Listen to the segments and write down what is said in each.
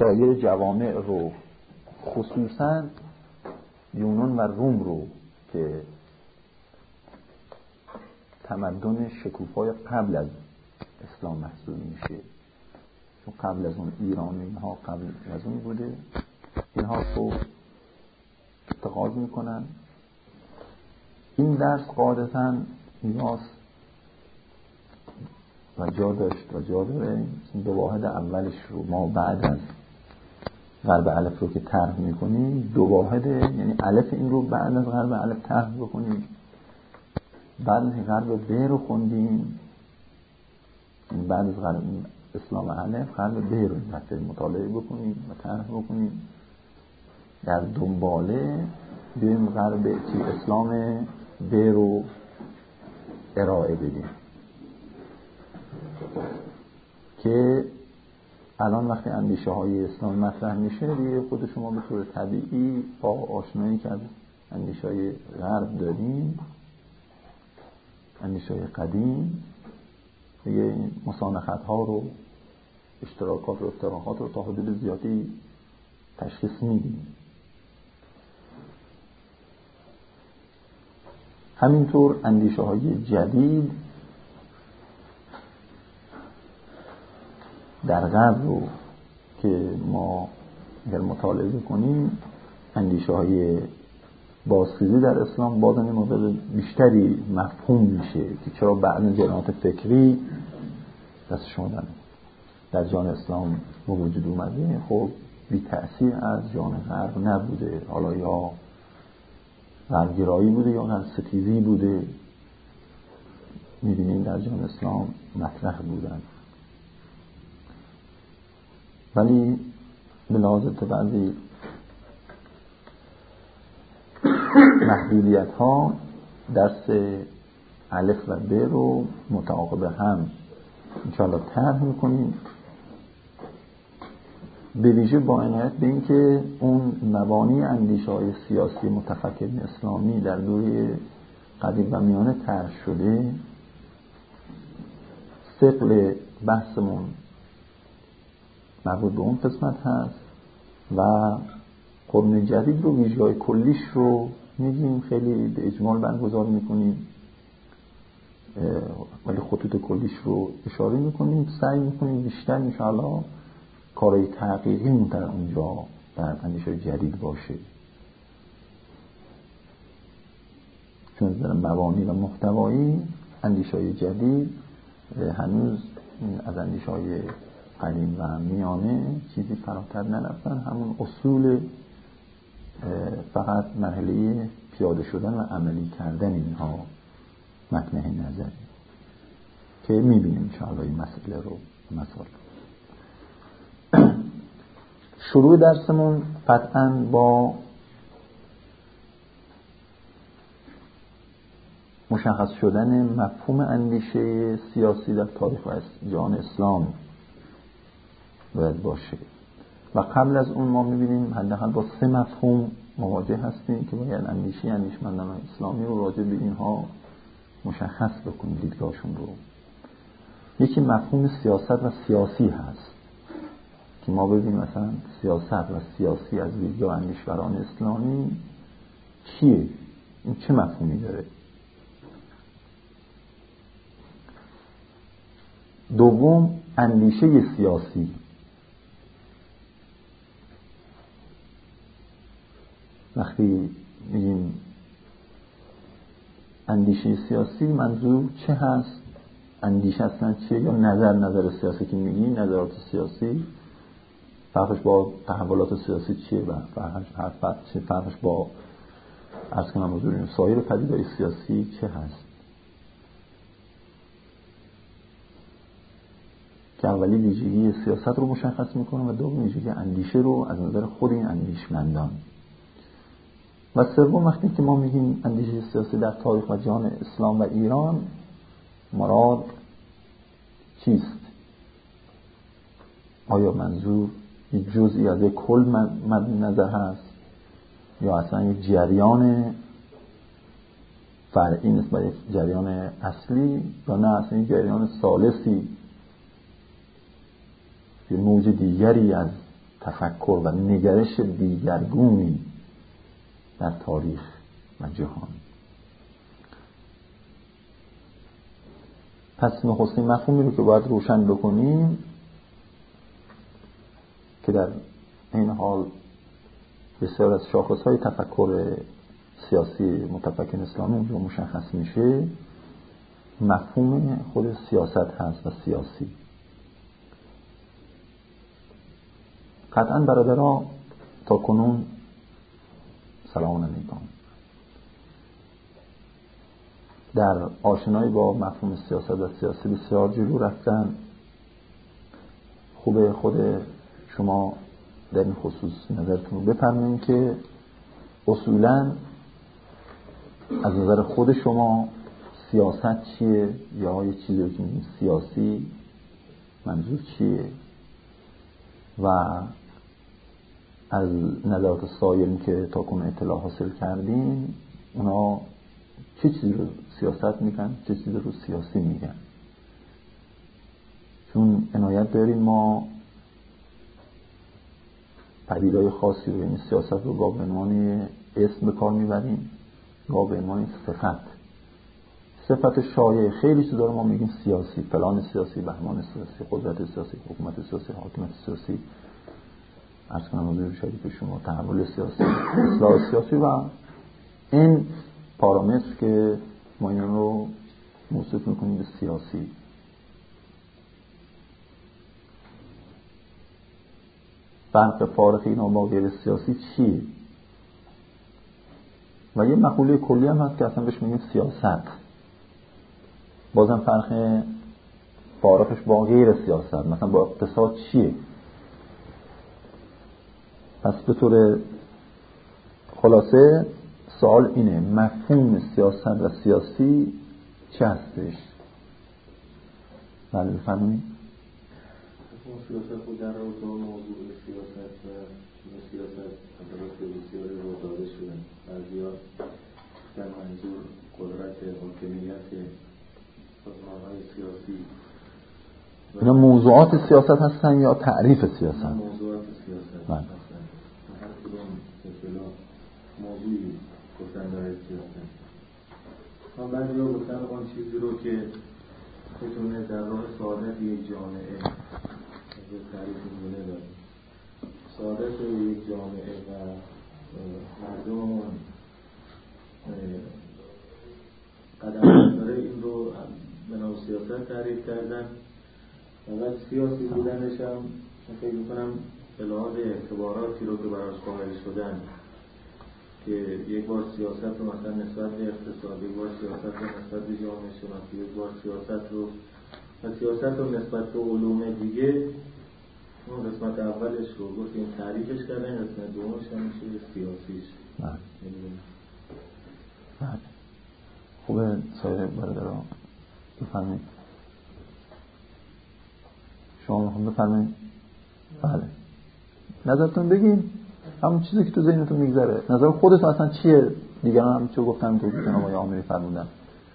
سایر جوامع رو، خصوصا یونان و روم رو که تمدن شکوفای قبل از اسلام محسوب میشه، چون قبل از اون ایران اینها قبل از اون بوده، اینها رو اتخاذ میکنن. این درس قاعدتاً نیاز و جا داشت و جا داره. دو واحد اولش رو ما بعد از ضرب الف رو که طرح میکنیم، دو واحد یعنی الف این رو بعد از ضرب الف طرح بکنیم، بعد از ضرب ب رو خوندیم، بعد از ضرب اسلام الف ضرب ب رو مطالعه بکنیم و طرح بکنیم، در دنباله بیایم ضرب اسلام ب رو ارائه بدیم که الان وقتی اندیشه های اسلام مطرح میشه دیگه خود شما به طور طبیعی با آشنایی که از اندیشه های غرب داریم، اندیشه های قدیم، دیگه مسانخت ها رو، اشتراکات و افتراقات رو تا حدود زیادی تشخیص میدیم. همینطور اندیشه های جدید در غرب رو که ما اگر مطالعه کنیم، اندیشه های بازخیزی در اسلام بازم یه مقدار بیشتری مفهوم میشه که چرا بعد جریانات فکری دست شما در جان اسلام به وجود اومده، خب بی تأثیر از جان غرب نبوده، حالا یا غربگرایی بوده یا غرب ستیزی بوده، میبینیم در جان اسلام مطرح بودن. ولی به لحاظ بعضی محدودیت ها درس الف و ب رو متعاقب هم انشاءالله طرح میکنیم، به ویژه با عنایت به این که اون مبانی اندیشه های سیاسی متفکرین اسلامی در دوره قدیم و میانه طرح شده، ثقل بحثمون مربوط به اون قسمت هست و قرن جدید رو ویژگی‌های کلیش رو میگیم، خیلی به اجمال برگزار میکنیم ولی خطوط کلیش رو اشاره میکنیم، سعی میکنیم بیشتر انشاءالله کارهای تحقیقی در اونجا در اندیشه جدید باشه، چون در مبانی و محتوایی اندیشه جدید هنوز از اندیشه قدیم و میانه چیزی فراتر نرفتن، همون اصول فقط مرحله پیاده شدن و عملی کردن اینها مطمع نظری که میبینیم انشاءالله این مسئله رو شروع درسمون قطعاً با مشخص شدن مفهوم اندیشه سیاسی در تاریخ و جهان اسلام باید باشه و قبل از اون ما میبینیم حداقل با 3 مفهوم مواجه هستیم که باید اندیشمندان اسلامی رو راجع به اینها مشخص بکنیم دیدگاهشون رو. یکی مفهوم سیاست و سیاسی هست که ما ببینیم مثلا سیاست و سیاسی از دیدگاه اندیشوران اسلامی چیه، این چه مفهومی داره. دوم اندیشه سیاسی، وقتی میگیم اندیشه سیاسی منظور چه هست، اندیشه اصلا چیه، یا نظر سیاسی که میگی نظرات سیاسی فرقش با تحولات سیاسی چیه و فرقش با عرض کنم حضور سایر پدیده‌های سیاسی چه هست، که اولی ویژگی سیاست رو مشخص میکنه و دوم ویژگی اندیشه رو از نظر خود این اندیشمندان. و سوم وقتی که ما میگیم اندیشه سیاسی در تاریخ و جهان اسلام و ایران، مراد چیست؟ آیا منظور یک جزئی از یک کل مد نظر هست یا اصلا یک جریان فرعی نسبت یک جریان اصلی، یا نه اصلا یک جریان ثالثی، یک موج دیگری از تفکر و نگرش دیگرگونی در تاریخ و جهان. پس نخستین مفهومی رو که باید روشن بکنیم که در این حال بسیار از شاخص‌های تفکر سیاسی متفکر اسلامی اونجا مشخص میشه، مفهوم خود سیاست هست و سیاسی. قطعاً برادران تا کنون سلام علیکم در آشنایی با مفهوم سیاست و سیاسی بسیار جلو رفتن. خوبه خود شما در این خصوص نظرتون رو بفرمایید که اصولاً از نظر خود شما سیاست چیه، یا یه چیزی رو که میگیم سیاسی منظور چیه، و از نظرات سایرین که تا کنون اطلاع حاصل کردین اونا چه چیزی رو سیاست میگن، چه چیزی رو سیاسی میگن. چون عنایت داریم ما پدیدهای خاصی رو، یعنی سیاست رو گاه به عنوان اسم به کار میبریم، گاه به عنوان صفت شایع. خیلی چیزا رو ما میگیم سیاسی، فلان سیاسی، بهمان سیاسی، قدرت سیاسی، حکومت سیاسی، حاکمیت سیاسی، عرض کنم حضور شریف شما تحول سیاسی، اصلاح سیاسی و این پارامتر که ما این رو موصوف میکنیم به سیاسی. فرق فارق اینا با غیر سیاسی چیه؟ و یه مقوله کلی هم هست که اصلا بهش میگیم سیاست. بازم فرق فارقش با غیر سیاست، مثلا با اقتصاد چیه؟ پس به طور خلاصه سوال اینه، مفهوم سیاست و سیاسی چه هستش؟ بله بفرمایید. سیاست خود در رابطه با موضوع سیاست و سیاست اطلاعات بسیاری رو داده شدن. بعضیا در منظور قدرت حاکمیت سازمان‌های سیاسی. اینا موضوعات سیاست هستن یا تعریف سیاست؟ موضوعات سیاست هستن. هر کدوم اصطلاح موضوعی گفتن داره سیاست. ما بعضیا گفتن اون چیزی رو که بتونه در راه سعادت یک جامعه تعریف می‌کنه داره. سعادت یک جامعه و مردم قدم داره، این رو به نام سیاست تعریف کردن. فقط سیاسی بودنش هم فکر می‌کنم به لحاظ اعتباراتی رو که براش قائل شدن، که یک بار سیاست رو مثلا نسبت به اقتصاد، یک بار سیاست رو نسبت به جامعه شناسی، یک بار سیاست رو نسبت به علوم دیگه. اون قسمت اولش رو گفتیم تعریفش کردن، قسمت دومش هم میشه سیاسیش. بله. خوبه سایر برادران بفرمایید. شما میخوام بفرمایید. بله نظرتون بگین، همون چیزی که تو ذهنتون میگذره. نظر خودتون اصلا چیه؟ دیگران هم چه گفتن تو که جناب آقای عامری فرمودن.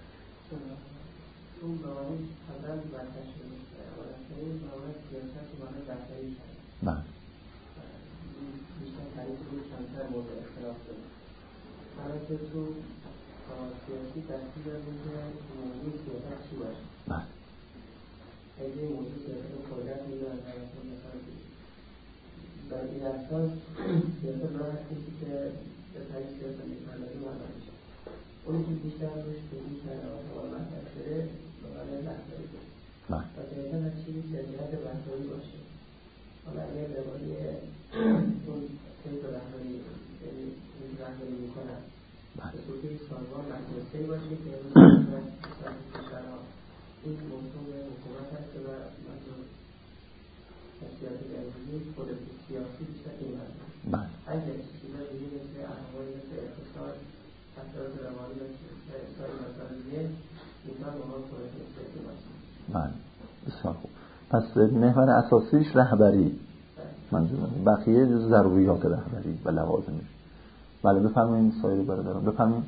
اون برای حضرت برکش این برای سیاست برای برکشی شد. بله. بیشتر تعریف روی کمتر مورد اختلاف داره. برای که تو سیاسی تصدیل داریم که موضوع سیاست چی باشه. بله. اگه موضوع سیاست رو قدرت میدونن در اصلا مثلا در این اساس سیاست راه هستی که به تعریف سیاست میپردازیم عمل میشه. اونی که بیشتر روش به این شنوات و مطرح شده برای رهبری بود. و سیاست هر چیزی سیاست رهبری باشه. حالا اگر درباره اون طیف رهبری رهبری میکنن به صورت یک سازمان مجلسی باشه که کشورها این موضوع حکومت هست و منظور سیاست جمهوری خود سیاسی بیشتر این منظور. اگر چیزا دیگه مثل احوال مثل اقتصاد اثرات روانی مثل سایر مسائل دیگه میتونن اونها خودت سیاسی باشه. بله بسیار خوب. پس محور اساسیش رهبری منظور بقیه جز ضروریات رهبری و لوازمش. بله بفرمایید سایر برادران بفرمایید.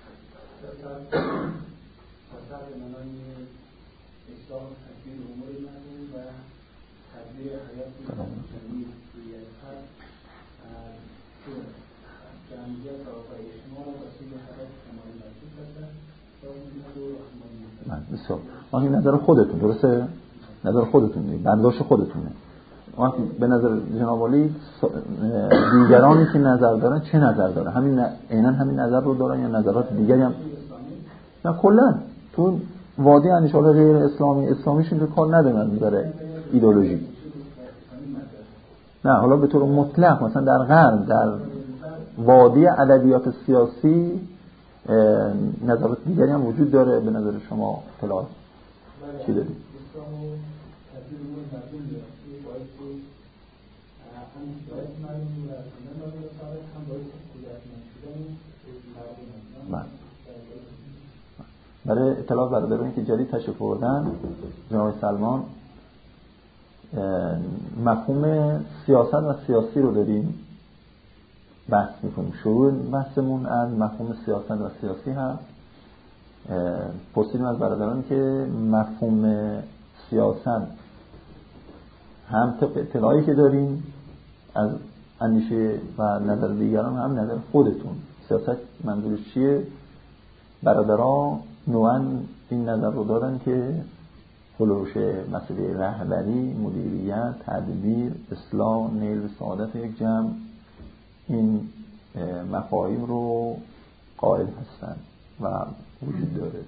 مثلا به معنای اصلاح تدبیر امور مردم و تدبیر حیات مردم توی هر بسیار. این نظر خودتون درسته؟ نظر خودتونه، برداشت خودتونه. به نظر جناب عالی دیگرانی که نظر دارن چه نظر دارن؟ عیناً همین نظر رو دارن یا نظرات دیگری هم؟ نه کلا تو وادی اندیشه‌های غیر اسلامیشون رو کار ندارن برای ایدئولوژی. نه حالا به طور مطلق مثلا در غرب در وادی ادبیات سیاسی نظرات دیگری هم وجود داره. به نظر شما اطلاع چی دارید؟ برای اطلاع برادرانی که جدید تشریف آوردن، جناب سلمان مفهوم سیاست و سیاسی رو داریم بحث میکنیم. شروع بحثمون از مفهوم سیاست و سیاسی هست. پرسیدیم از برادرانی که مفهوم سیاست هم طبق اطلاعی که داریم از اندیشه و نظر دیگران هم نظر خودتون سیاست منظورش چیه؟ برادران نوعاً این نظر رو دادن که هلوش مسئله رهبری، مدیریت، تدبیر، اصلاح، نیل سعادت یک جمع این مفاهیم رو قائل هستن و وجود داره.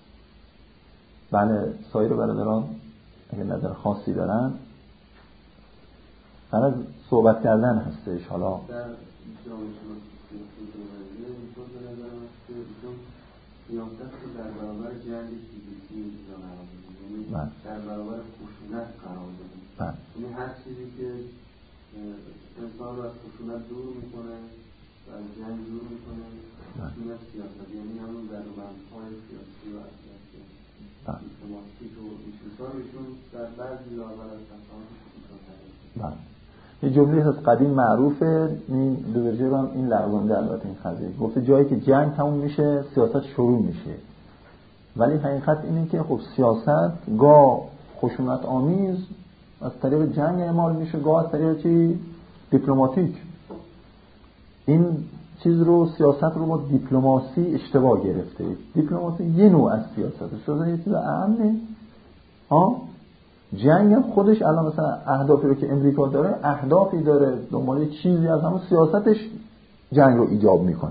بله سایر برادران اگه نظر خاصی دارن فقط صحبت کردن هستش. حالا در جامعه سیاست رو در برابر جنگ سیاسی در برابر خشونت قرار دادیم. یعنی هر چیزی که انسان رو از خشونت دور میکنه و از جنگ دور میکنه این از سیاست، یعنی همون در منطقه سیاسی و سیاسی دیپلماتیک و این چیزها ایشون در بعضی لااقل از تفاهمش میکنه. یه جمله از قدیم معروفه، این دو درجه رو هم این لغزنده البته این قضیه گفته جایی که جنگ تموم میشه سیاست شروع میشه. ولی حقیقت اینه که خب سیاست گاه خشونت آمیز از طریق جنگ اعمال میشه، گاه از طریق چی؟ دیپلماتیک. این چیز رو سیاست رو با دیپلماسی اشتباه گرفته. دیپلماسی یه نوع از سیاسته، سیاست یه چیز اهمه. جنگ هم خودش الان مثلا اهدافی رو که امریکا داره اهدافی داره، دنبال چیزی از همون سیاستش جنگ رو ایجاب میکنه.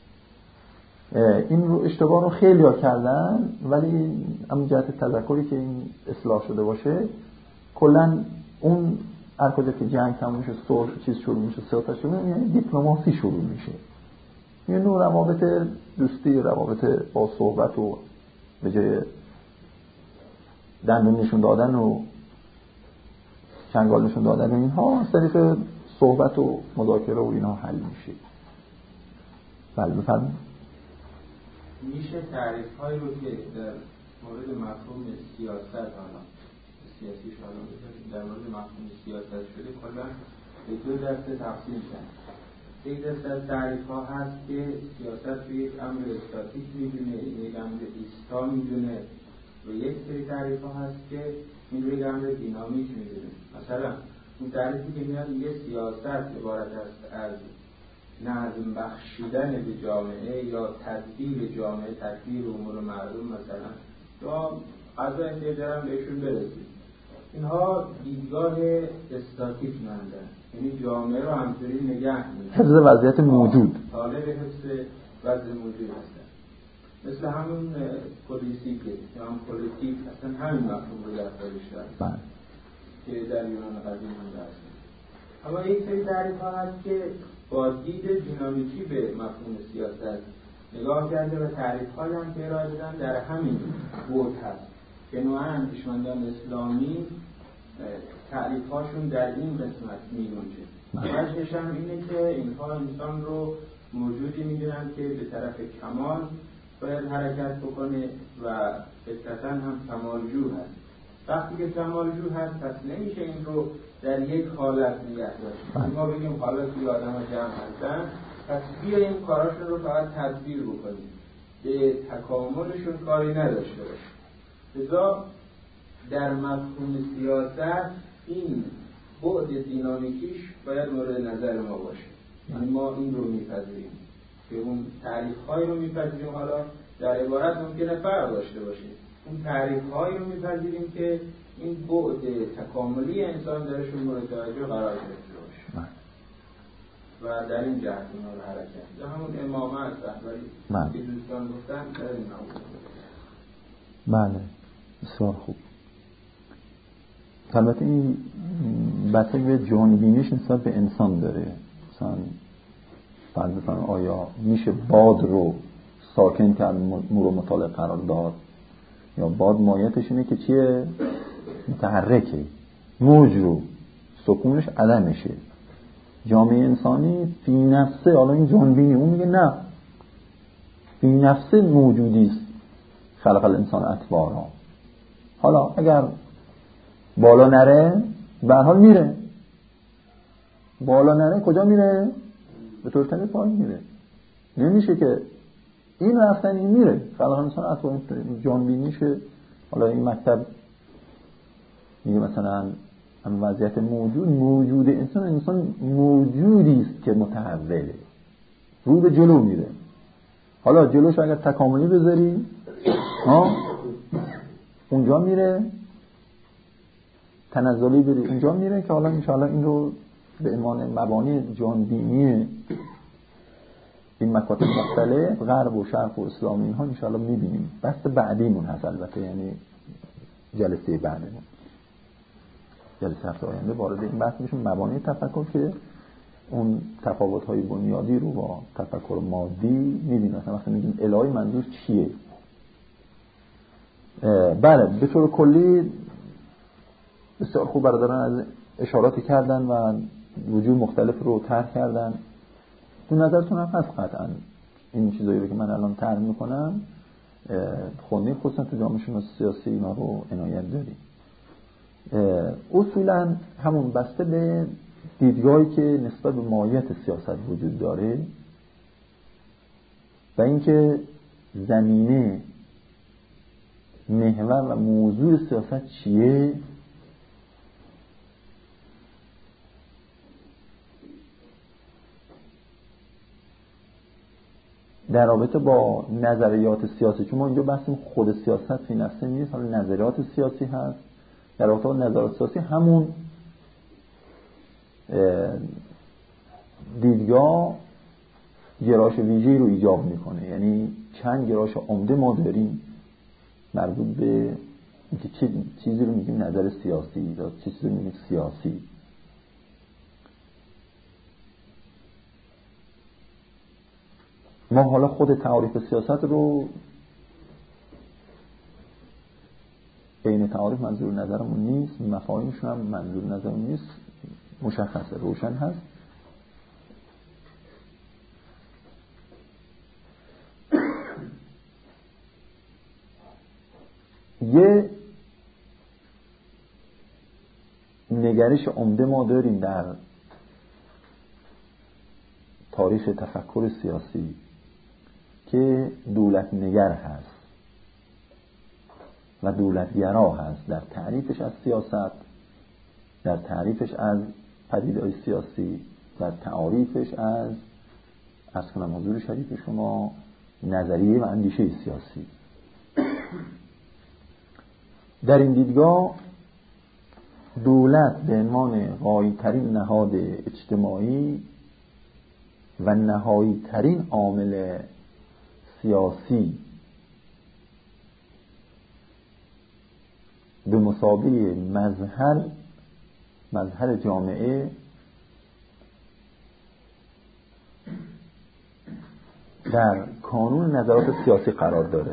این رو اشتباه رو خیلی ها کردن، ولی همون جهت تذکری که این اصلاح شده باشه کلا اون هر کجا که جنگ تموم میشه صلح چیز شروع میشه سیاست شروع میشه، یعنی دیپلماسی شروع میشه. یه نوع روابط دوستی، روابط با صحبت و به جای دندون نشون دادن و چنگال نشون دادن و اینها از طریق صحبت و مذاکره و اینها حل میشه. بله بفرمایید. میشه تعریف‌هایی رو که در مورد مفهوم سیاست حالا سیاسی شالا در مورد مفهوم سیاست شده کلا به دو دسته تقسیم کرد. یک دسته از تعریف‌ها هست که سیاست رو یک امر استاتیک میدونه، یک امر ایستا میدونه، و یک سری تعریف‌ها هست که این رو یک امر دینامیک میدونه. مثلا اون تعریفی که میاد میگه سیاست عبارت است از نظم بخشیدن به جامعه یا تدبیر جامعه، تدبیر امور مردم مثلا، یا قضا احتیاجرم بهشون برسید. اینها دیدگاه استاتیک مندن، یعنی جامعه رو همطوری نگه می‌دارن، حفظ وضعیت موجود، طالب حفظ وضع موجود هستن. مثل همون پولیتیکه یا هم پولیتیک اصلا همین مفهوم رو در خودش داره که در یونان قدیم هم داشت. اما یک سری تعریف ها هست که با دید دینامیکی به مفهوم سیاست نگاه کرده و تعریف هایی هم که ارائه دادن در همین بود هست که نوعا اندیشمندان اسلامی تعریف هاشون در این قسمت می‌گنجه. وجهش هم اینه که اینها انسان رو موجودی می‌دونن که به طرف کمال باید حرکت بکنه و فطرتاً هم کمالجو هست. وقتی که کمالجو هست پس نمیشه این رو در یک حالت نگه داشت. ما بگیم حالا که آدم ها جمع هستن پس بیاییم کاراشون رو فقط تدبیر بکنیم به تکاملشون کاری نداشته باشه. لذا در مفهوم سیاست این بعد دینامیکیش باید مورد نظر ما باشه. یعنی ما این رو میپذیریم که اون تعریف‌هایی رو میپذیریم حالا در عبارت ممکنه فرق داشته باشه. اون تعریف‌هایی رو می‌پذیریم که این بعد تکاملی انسان درشون مورد توجه قرار گرفته باشه و در این جهت اینا رو حرکت یا همون امامت رهبری که دوستان گفتن در این نمود. بله بسیار خوب. البته این بسته به جانبینیش نسبت به انسان داره. مثلا آیا میشه باد رو ساکن کرد مورد مطالعه قرار داد، یا باد مایتش اینه که چیه؟ متحرکه. موج رو سکونش عدمشه. جامعه انسانی فی نفسه، حالا این جانبینی اون میگه نه، فی نفسه موجودیست خلق الانسان اتبارا. حالا اگر بالا نره به هر حال میره، بالا نره کجا میره؟ به طور طبیعی پایین میره. نمیشه که این رفتن این میره. خلق الانسان اتبارا جانبینیشه. حالا این مکتب میگه مثلا هم وضعیت موجود انسان موجودی است که متحوله، رو به جلو میره. حالا جلوش اگر تکاملی بذاری اونجا میره، تنزلی بری اونجا میره، که حالا انشاءالله این رو به عنوان مبانی جانبینی این مکاتب مختلف غرب و شرق و اسلام اینها انشاءالله میبینیم. بحث بعدیمون هست البته، یعنی جلسه بعدیمون، جلسه هفته آینده وارد این بحث میشیم، مبانی تفکر که اون تفاوت‌های بنیادی رو با تفکر مادی می‌بینیم. مثلا وقتی میگیم الهی منظور چیه؟ بله به طور کلی بسیار خوب برادران از اشاراتی کردن و وجوه مختلف رو طرح کردن. تو نظرتون هم هست قطعا این چیزایی رو که من الان طرح میکنم خونی خصوصا تو جامعه شناسی سیاسی اینا رو عنایت داریم. اصولا همون بسته به دیدگاهی که نسبت به ماهیت سیاست وجود داره و اینکه زمینه محور و موضوع سیاست چیه، در رابطه با نظریات سیاسی، چون ما اینجا بحثیم خود سیاست فی نفسه نیست، حالا نظریات سیاسی هست. در رابطه با نظریات سیاسی همون دیدگاه گرایش ویژه‌ای رو ایجاب میکنه. یعنی چند گرایش عمده ما داریم مربوط به اینکه چه چیزی رو میگیم نظر سیاسی یا چه چیزی رو میگیم سیاسی. ما حالا خود تعریف سیاست رو بین تعریف منظور نظرمون نیست، مفاهیمشون هم منظور نظرمون نیست، مشخصه، روشن هست. یه نگرش عمده ما داریم در تاریخ تفکر سیاسی که دولت نگر هست و دولتگرا هست در تعریفش از سیاست، در تعریفش از پدیده‌های سیاسی، در تعریفش از کنم حضور شریف شما نظریه و اندیشه سیاسی. در این دیدگاه دولت به عنوان غای‌ترین نهاد اجتماعی و نهایی ترین عامل سیاسی به مثابه مظهر جامعه در کانون نظرات سیاسی قرار داره.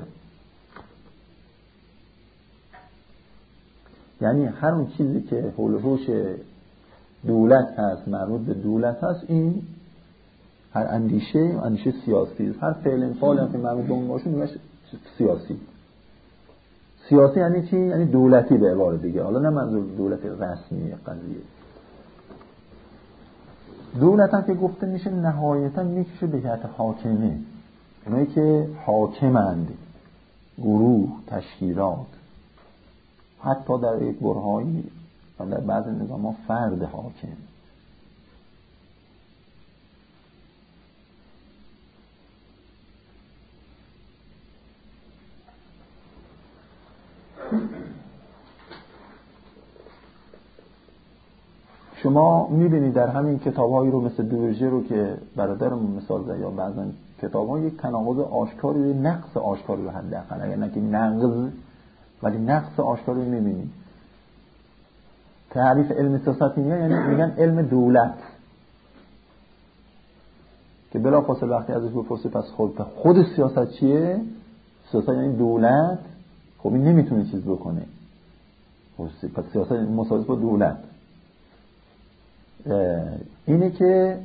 یعنی هر اون چیزی که حول و حوش دولت هست، مربوط به دولت هست، این هر اندیشه سیاسی است. هر فعل فعال هم که مربوط به اون باشه میگه سیاسی. سیاسی یعنی چی؟ یعنی دولتی به عبارت دیگه. حالا نه منظور دولت رسمی قضیه. دولت هم که گفته میشه نهایتا میکشه به جهت حاکمه. اونایی که حاکمند، گروه، تشکیلات، حتی در یک برهایی و در بعض نظام ها فرد حاکم. شما میبینید در همین کتاب‌هایی رو مثل دوژه رو که برادرمون مثال زد یا بعضا کتاب‌ها یک تناقض آشکاری و نقص آشکاری رو حداقل اگر نه که نقض ولی نقص آشکاری رو میبینید. تعریف علم سیاست یعنی میگن علم دولت که بلافاصله وقتی ازش بپرسه پس خود سیاست چیه؟ سیاست یعنی دولت. خب این نمیتونه چیز بکنه. پس سیاست مساوی با دولت. اینه که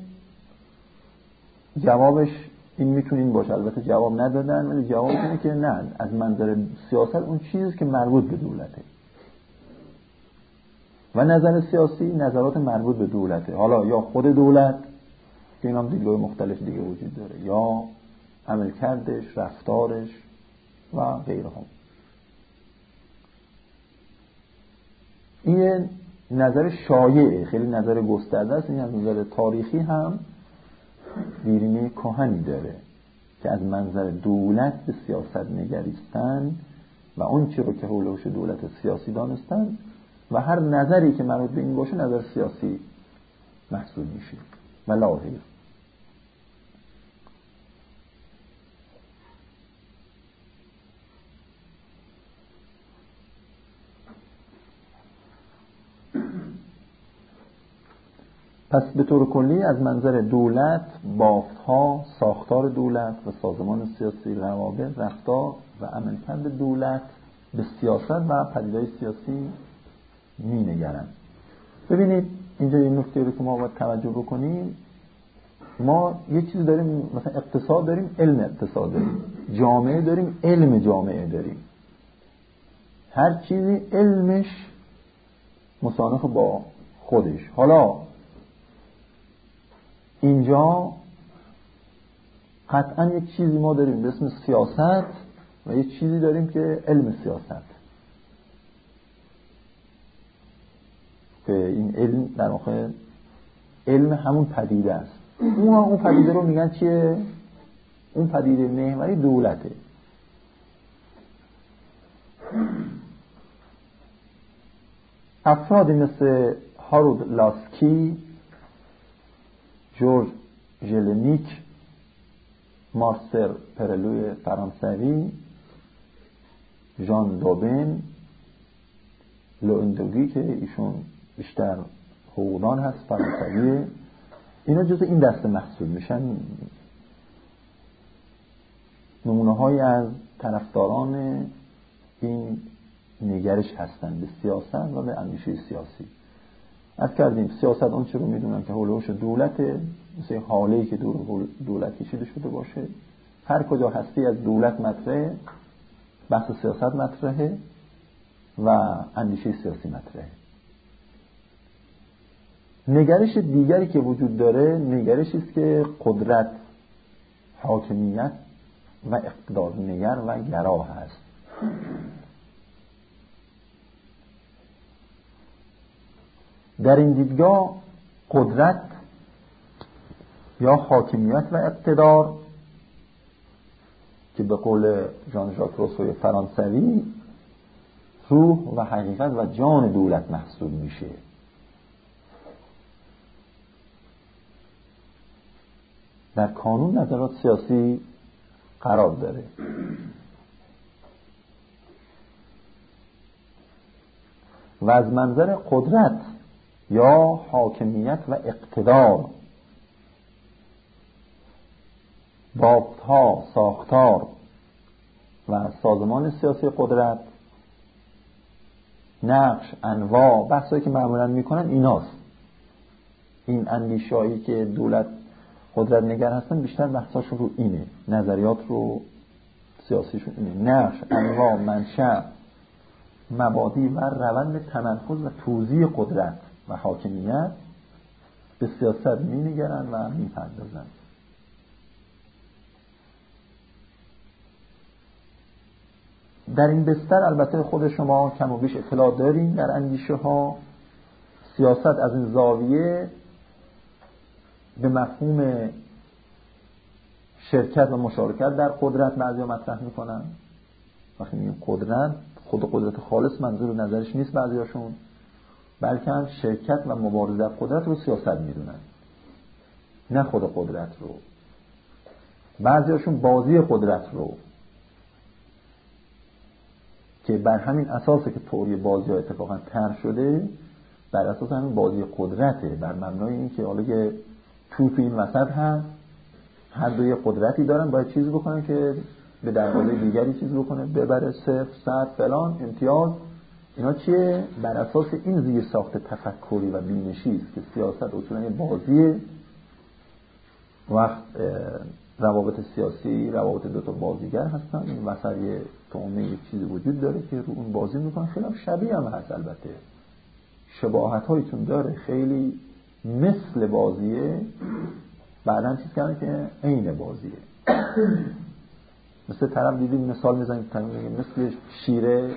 جوابش این میتونین باشه. البته جواب ندادن ولی جواب اینه که نه، از منظر سیاست اون چیزی که مربوط به دولته و نظر سیاسی نظرات مربوط به دولته. حالا یا خود دولت که این هم دیدگاه مختلف دیگه وجود داره یا عملکردش، رفتارش و غیره هم. این نظر شایعه، خیلی نظر گسترده است. این از نظر تاریخی هم دیرینه کهنی داره که از منظر دولت به سیاست نگریستن و اون چی رو که هولوش دولت سیاسی دانستن و هر نظری که مربوط به این باشه نظر سیاسی محسوب میشه و لا غیر. پس به طور کلی از منظر دولت، بافت‌ها، ساختار دولت و سازمان سیاسی، روابط، رفتار و عملکرد دولت به سیاست و پدیده‌های سیاسی می‌نگرند. ببینید اینجا یه نکته رو که ما باید توجه بکنیم. ما یه چیز داریم، مثلا اقتصاد داریم، علم اقتصاد داریم، جامعه داریم، علم جامعه داریم. هر چیزی علمش مصانف با خودش. حالا اینجا قطعا یک چیزی ما داریم به اسم سیاست و یک چیزی داریم که علم سیاست. که این علم در واقع علم همون پدیده است. اون پدیده رو میگن چیه؟ اون پدیده محوری دولته. افرادی مثل هارولد لاسکی، جورج ژلنیک، مارسل پرلوی فرانسوی، ژان دوبن، لوئندوگی که ایشون بیشتر حقوقدان هست فرانسوی، اینا جزء این دسته محسوب میشن. نمونه های از طرفداران این نگرش هستند به سیاست و به اندیشه سیاسی. از کردیم سیاست اون چه رو میدونن که حولوش دولته، مثل حاله‌ای که دولت کشیده شده باشه. هر کجا هستی از دولت مطرحه، بحث سیاست مطرحه و اندیشه سیاسی مطرحه. نگرش دیگری که وجود داره نگرشی است که قدرت، حاکمیت و اقتدار نگر و گرا هست. در این دیدگاه قدرت یا حاکمیت و اقتدار که به قول ژان ژاک روسوی فرانسوی روح و حقیقت و جان دولت محسوب میشه. در کانون نظرات سیاسی قرار داره. و از منظر قدرت یا حاکمیت و اقتدار، بافت‌ها، ساختار و سازمان سیاسی قدرت، نقش، انواع، بحثایی که معمولا میکنن ایناست. این اندیشه‌ای که دولت قدرت نگر هستن بیشتر بحثاشون رو اینه، نظریات رو سیاسیشون اینه. نقش، انواع، منشأ، مبادی و روند تمرکز و توزیع قدرت و حاکمیت به سیاست می‌نگرن و می‌پردازن. در این بستر البته خود شما کم و بیش اطلاع دارین در اندیشه ها. سیاست از این زاویه به مفهوم شرکت و مشارکت در قدرت بعضیا مطرح میکنن. وقتی میگیم قدرت، خود قدرت خالص منظور نظرش نیست بعضیاشون. بلکه هم شرکت و مبارزه در قدرت رو سیاست میدونن، نه خود قدرت رو. بعضیاشون بازی قدرت رو که بر همین اساسه که طوری بازی ها اتفاقا طرح شده، بر اساس همین بازی قدرته، بر مبنای این که حالا که توپ این وسط هست، هر دوی قدرتی دارن، باید چیزی بکنن که به دروازه دیگری چیز بکنه، ببره، 0 100 فلان امتیاز. اینا چیه؟ بر اساس این زیر ساخت تفکری و بینشی است که سیاست اصولا یه بازیه. وقت روابط سیاسی روابط دو تا بازیگر هستن، این وسط یه تومه یه چیزی وجود داره که رو اون بازی میکنن. خیلی شبیه هم هست، البته شباهت هایتون داره، خیلی مثل بازیه، بعدن چیز کردن که عین بازیه. مثل طرف دیدید مثال میزنید مثل شیره،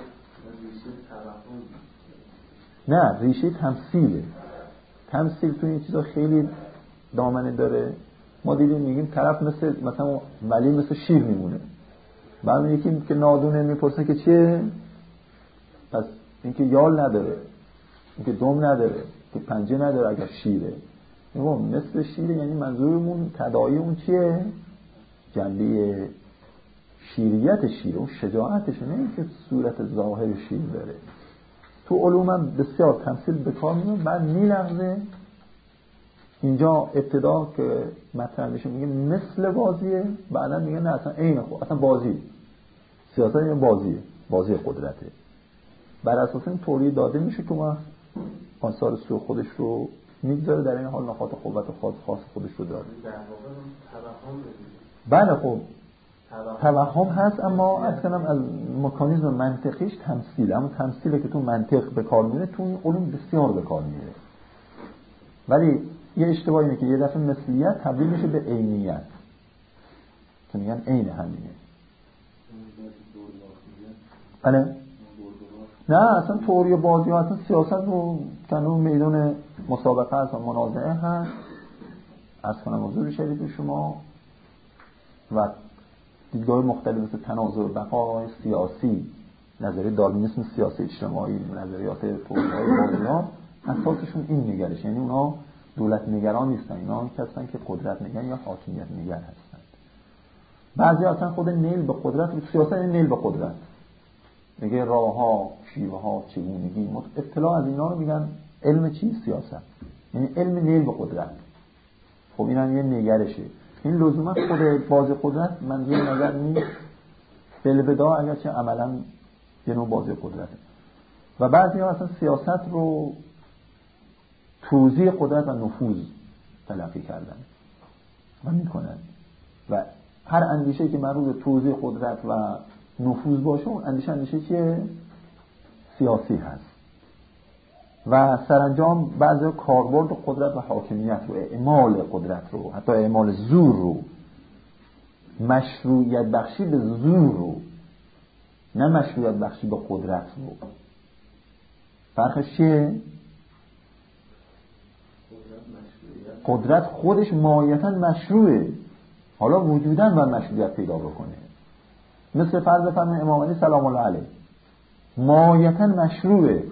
نه ریشه تمثیله. تمثیل تو این چیزا خیلی دامنه داره. ما دیدیم میگیم طرف مثلا ولی مثل شیر میمونه، بعد یکی که نادونه میپرسه که چیه، پس اینکه یال نداره، اینکه دم نداره، که پنجه نداره اگر شیره. مثل شیره یعنی منظورمون تداعی اون چیه؟ جنبه شیریت شیر، اون شجاعتشه، نه اینکه صورت ظاهر شیر داره. تو علوم هم بسیار تمثیل به کار میاد. بعد میلغزه اینجا ابتدا که مطرح میشه میگه مثل بازیه، بعدا میگه نه اصلا عین خود، اصلا بازی. سیاست یه بازیه، بازی قدرته. بر اساس این توری داده میشه که ما آثار سو خودش رو میگذاره، در این حال نقاط قوت خاص خودش رو داره. بله خب توهم هست، اما اصلا از مکانیزم منطقیش تمثیل، اما تمثیله که تو منطق به کار میره، تو این علوم بسیار به کار میره. ولی یه اشتباهی اینه که یه دفعه مثلیت تبدیل میشه به عینیت که میگن عین همینه. بله نه اصلا توری بازی ها، اصلا سیاست رو کنون میدون مسابقه هست و منازعه هست. عرض کنم حضور شریف شما و دیدگاه مختلف مثل تناظر بقای سیاسی، نظریه داروینیسم سیاسی اجتماعی، نظریات توری‌های بازی ها، اساسشون این نگرش، یعنی اونا دولت نگران نیستن، اینا کسان که قدرت نگران یا حاکمیت نگر هستن. بعضی اصلا خود نیل به قدرت، سیاست یعنی نیل به قدرت، میگه راه ها، شیوه ها، چگونگی، اطلاع از اینا رو میگن علم چی؟ سیاست، یعنی علم نیل به قدرت. خب این هم یه نگرشه. این لزوما خود بازی قدرت منظور نظر نیست، بالبدا اگرچه عملا یه نوع بازی قدرته. و بعضی ها اصلا سیاست رو توزیع قدرت و نفوذ تلقی کردن و میکنن و هر اندیشه‌ای که مربوط به توزیع قدرت و نفوذ باشه اون اندیشه که سیاسی هست. و سرانجام بعضی کاربرد قدرت و حاکمیت رو، اعمال قدرت رو، حتی اعمال زور رو، مشروعیت بخشی به زور رو، نه مشروعیت بخشی به قدرت رو. فرقش چیه؟ قدرت خودش ماهیتاً مشروعه، حالا وجوداً باید مشروعیت پیدا بکنه. مثل فرض فرمان امام علی سلام الله علیه، ماهیتاً مشروعه،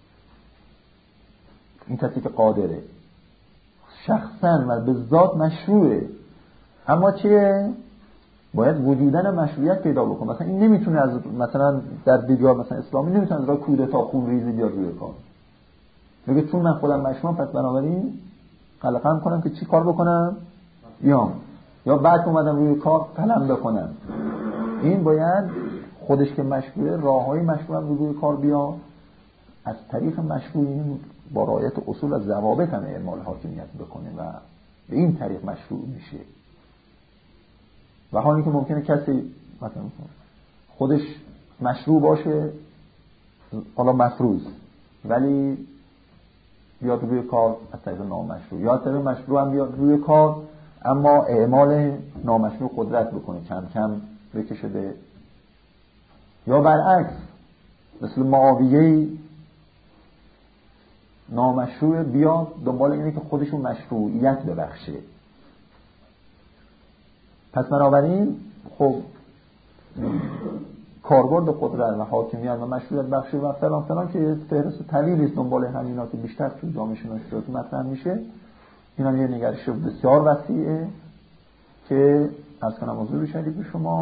این کسی که قادره شخصاً و به ذات مشروعه، اما چیه؟ باید وجوداً مشروعیت پیدا بکنه. مثلا این نمیتونه از مثلا در دیدگاه مثلا اسلامی نمیتونه از راه کودتا خون ریزی بیاد روی کار، میگه چون من خودم مشروعم پس بنابراین قلقم کنم که چی کار بکنم یا بعد اومدم روی کار قلم بکنم. این باید خودش که مشروعه راههای مشروع هم روی کار بیاد، از طریق مشروعی با رعایت اصول و ضوابط هم اعمال حاکمیت بکنه و به این طریق مشروع میشه. و حالی که ممکنه کسی مثلا خودش مشروع باشه حالا مفروض، ولی بیاد روی کار از طریق نامشروع، یا از طریق مشروع هم بیاد روی کار اما اعمال نامشروع قدرت بکنه، کم کم بکشه به، یا برعکس مثل معاویه نامشروع بیاد دنبال اینه که خودشون مشروعیت ببخشه. پس بنابراین خب کاربرد قدرت و حاکمیت و مشروعیت بخشی و فلان فلان که فهرست طویلی است دنبال همینا که بیشتر تو جامعه شناسی مطرح میشه. اینا یه نگرش بسیار وسیعه که از کنم حضور شدید به شما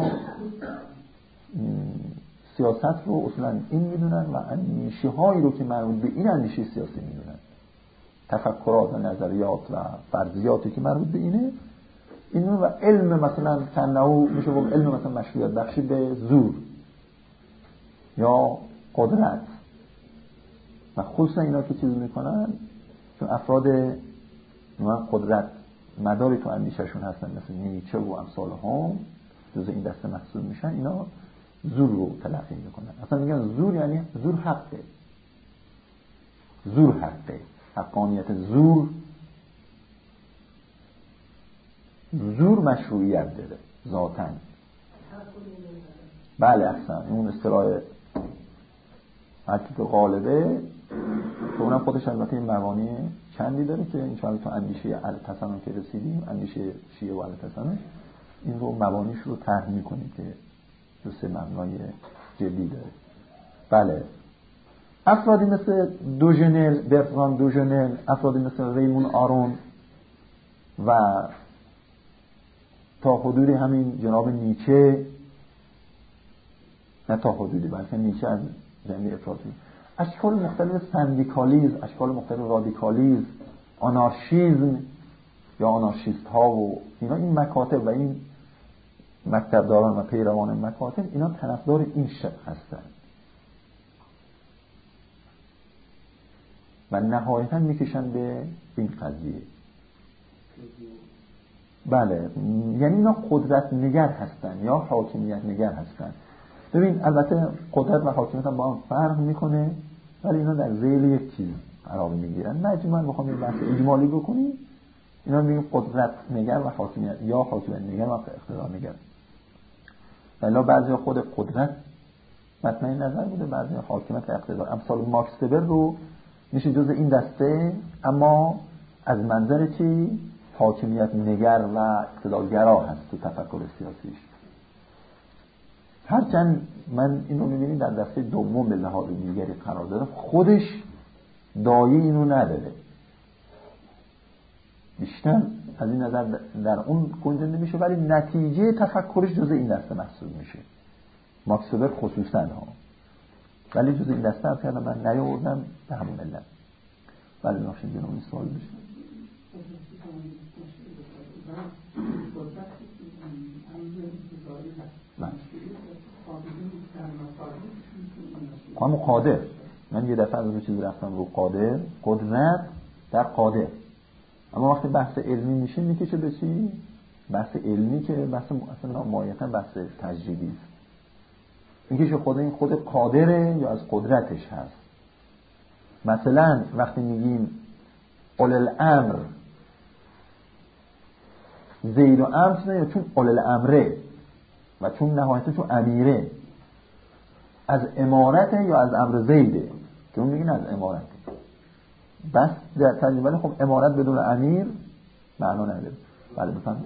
سیاست رو اصولا این میدونن و اندیشه هایی رو که مربوط به این اندیشه سیاسی میدونن، تفکرات و نظریات و فرضیاتی که مربوط به اینو و علم مثلا کنهو میشه گفت علم مثلا مشروعیت بخشی به زور یا قدرت و خصوصا اینا که چیز میکنن چون افراد قدرت مداری تو اندیشهشون هستن مثل نیچه و امثال هم جز این دسته محسوب میشن. اینا زور رو تلقی میکنن. اصلا میگن زور یعنی زور حقه، زور حقه، حقانیت زور، زور مشروعیت داره ذاتاً. بله اصلا اون اصطلاح حقیقت غالبه که اونم خودش البته این مبانی چندی داره که انشاءالله تو اندیشه التسنن که رسیدیم، اندیشه شیعه و التسنن، این رو مبانیش رو طرح میکنیم که دو سه مبنای جدی داره. بله افرادی مثل دوژنل، برتراند دوژنل، افرادی مثل ریمون آرون و تا حدودی همین جناب نیچه، نه تا حدودی بلکه نیچه از جنبه افراطی، اشکال مختلف سندیکالیزم، اشکال مختلف رادیکالیزم، آنارشیزم یا آنارشیست ها و اینا، این مکاتب و این مکتبداران و پیروان مکاتب اینا طرفدار این شق هستند و نهایتا میکشن به این قضیه. بله یعنی اینا قدرت نگر هستن یا حاکمیت نگر هستن. ببین البته قدرت و حاکمیت هم با هم فرق میکنه ولی اینا در ذیل یک چیز قرار میگیرن. مجموعاً بخوام این بحث اجمالی بکنیم اینا میگن قدرت نگر و حاکمیت یا حاکمیت نگر و اقتدار نگر. ولی بعضی خود قدرت مطمئن نظر بوده، بعضی حاکمیت و اقتدار. امثال ماکس وبر رو میشه جز این دسته، اما از منظر چی؟ حاکمیت نگر و اقتدارگرا هست تو تفکر سیاسیش. هرچند من اینو میبینیم در دسته دوم به لحاظ دیگری قرار داره، خودش دایه اینو نداره، بیشتر از این نظر در اون گنجنده میشه ولی نتیجه تفکرش جز این دسته محسوب میشه، ماکس وبر خصوصا ها، ولی جز این دسته هم کردم من نیاوردم به همون علت. ولی ناشید جنوب این سوال بشه همون قادر. من یه دفعه از اون چیز رفتم رو قادر، قدرت در قادر، اما وقتی بحث علمی میشه میکشه به چی؟ بحث علمی که بحث اصلا مایتا بحث تجربی است، میکشه خود این خود قادره یا از قدرتش هست. مثلا وقتی میگیم اول الامر زید و امر نه، چون اول الامره و چون نهایتا چون امیره، از امارته یا از امر زیده که اون میگن از امارته. بس در ترجمه خب امارت بدون امیر معنا نداره. بله بفهم.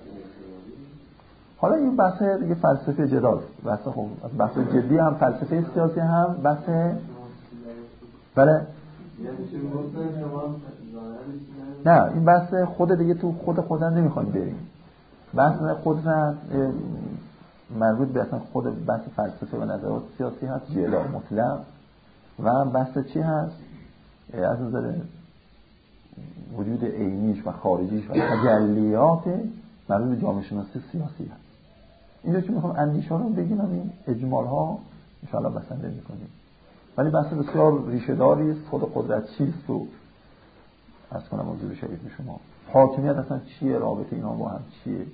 حالا این بحث دیگه فلسفه جدال، بحث خب بحث جدی هم فلسفه سیاسی هم بحث. بله نه این بحث خود دیگه تو خود نمیخوایم بریم. بحث قدرت مربوط به اصلا خود بحث فلسفه و نظریات سیاسی هست، جدال مطلق. و بحث چی هست؟ از نظر وجود عینیش و خارجیش و تجلیات مربوط به جامعه شناسی سیاسی هست. اینجا که میخوام اندیشه رو بگیم این اجمال ها ان شاء الله بسنده میکنیم، ولی بحث بسیار ریشه داری است. خود قدرت چیست و از کنم موضوع شبیه به شما حاکمیت اصلا چیه، رابطه اینا با هم چیه.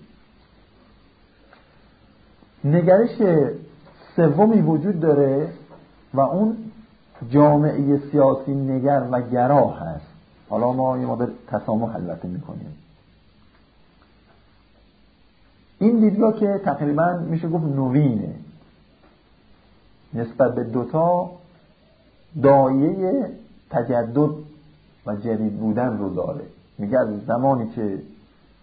نگرش سومی وجود داره و اون جامعه سیاسی نگر و گرا هست. حالا ما یه مدر تسامح البته میکنیم. این دیدگاه که تقریبا میشه گفت نوینه نسبت به دوتا دایه تجدد و جدید بودن رو داره. میگه از زمانی که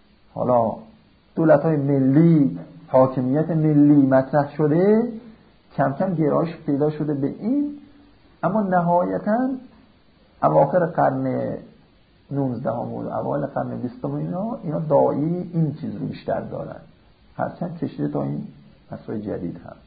حالا دولت‌های ملی، حاکمیت ملی مطرح شده، کم کم گرایش پیدا شده به این، اما نهایتاً اواخر قرن 19 و اوایل قرن 20 اینا داعی این چیز رو بیشتر دارن، هرچند کشیده تا این عصر جدید هم.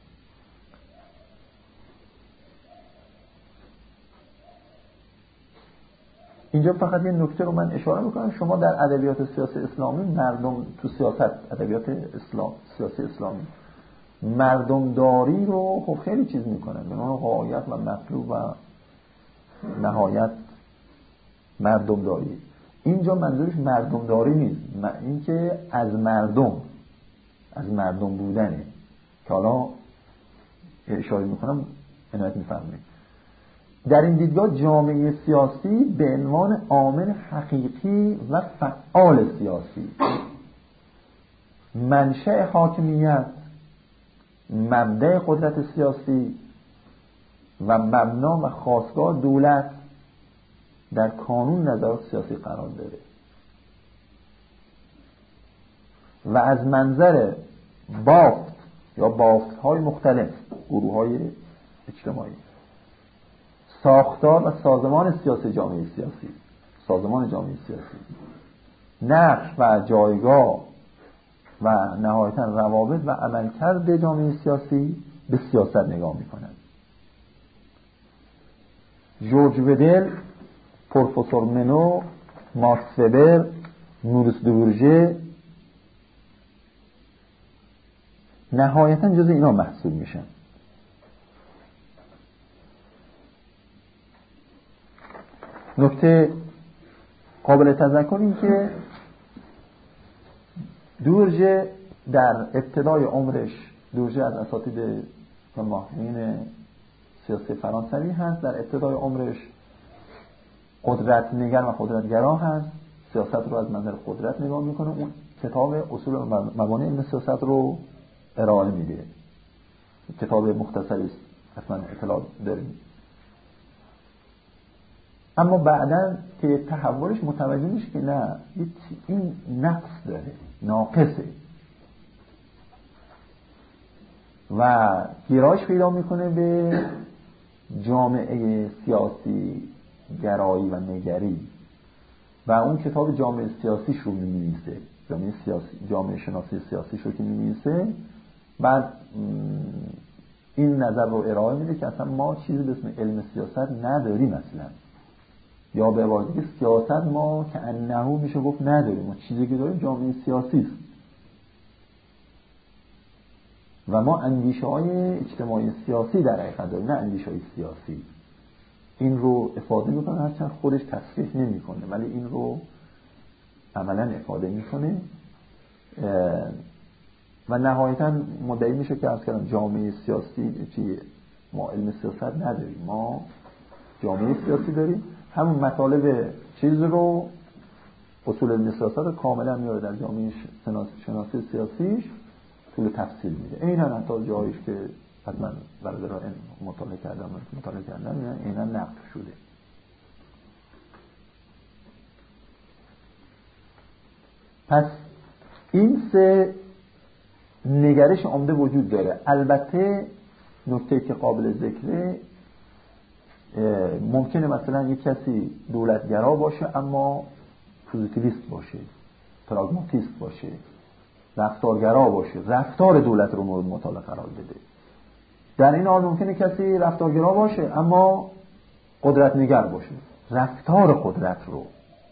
اینجا فقط یه نکته رو من اشاره میکنم. شما در ادبیات سیاسی اسلامی مردم تو سیاست ادبیات اسلام سیاسی اسلامی مردمداری رو خب خیلی چیز میکنن به عنوان غایت و مطلوب و نهایت مردمداری. اینجا منظورش مردمداری نیست، این که از مردم بودنه که حالا اشاره میکنم عنایت میفرمایید. در این دیدگاه جامعه سیاسی به عنوان عامل حقیقی و فعال سیاسی، منشأ حاکمیت، مبدأ قدرت سیاسی و مبنا و خاستگاه دولت در کانون نظارت سیاسی قرار داره و از منظر بافت یا بافت‌های مختلف گروه‌های اجتماعی، ساختار و سازمان سیاسی جامعه سیاسی، نقش و جایگاه و نهایتاً روابط و عملکرد جامعه سیاسی به سیاست نگاه می‌کنند. جورج بدل، پروفسور منو، ماکس وبر، نوریس دورژه نهایتاً جز اینا محسوب میشن. نکته قابل تذکر این که دورژه در ابتدای عمرش، دورژه از اساتید ماهرین سیاسی فرانسوی هست، در ابتدای عمرش قدرت نگر و قدرتگرا هست، سیاست رو از منظر قدرت نگاه میکنه. اون کتاب اصول مبانی علم سیاست رو ارائه میده، کتاب مختصری است، حتما اطلاع داریم. اما بعداً که تحولش متوجه میشه که نه، این نقص داره، ناقصه و گرایش پیدا میکنه به جامعه سیاسی گرایی و نگری و اون کتاب جامعه سیاسیش رو می‌نویسه، جامعه شناسی سیاسیش رو که می‌نویسه، بعد این نظر رو ارائه میده که اصلا ما چیزی به اسم علم سیاست نداریم اصلا، یا به عبارت دیگه سیاست ما که انهو میشه گفت نداریم، ما چیزی که داریم جامعه سیاسی است و ما اندیشه‌های اجتماعی سیاسی در حقیقت داریم، نه اندیشه‌های سیاسی. این رو افاده میکنه، هرچند خودش تصریح نمیکنه ولی این رو عملا افاده میکنه و نهایتا مدعی میشه که از کلام جامعه سیاسی ما علم سیاست نداریم، ما جامعه سیاسی داریم. همون مطالب چیز رو، اصول علم سیاست رو کاملا میاره در جامعه شناسی سیاسیش طول تفصیل میده. این هم حتی جاییش که حتما برادران مطالعه کردن اینا نقد شده. پس این سه نگرش عمده وجود داره. البته نکته که قابل ذکره، ممکنه مثلا یک کسی دولتگرا باشه اما پوزیتیویست باشه، پراگماتیست باشه، رفتارگرا باشه، رفتار دولت رو مورد مطالعه قرار بده. در این حال ممکنه کسی رفتارگرا باشه اما قدرت نگر باشه، رفتار قدرت رو،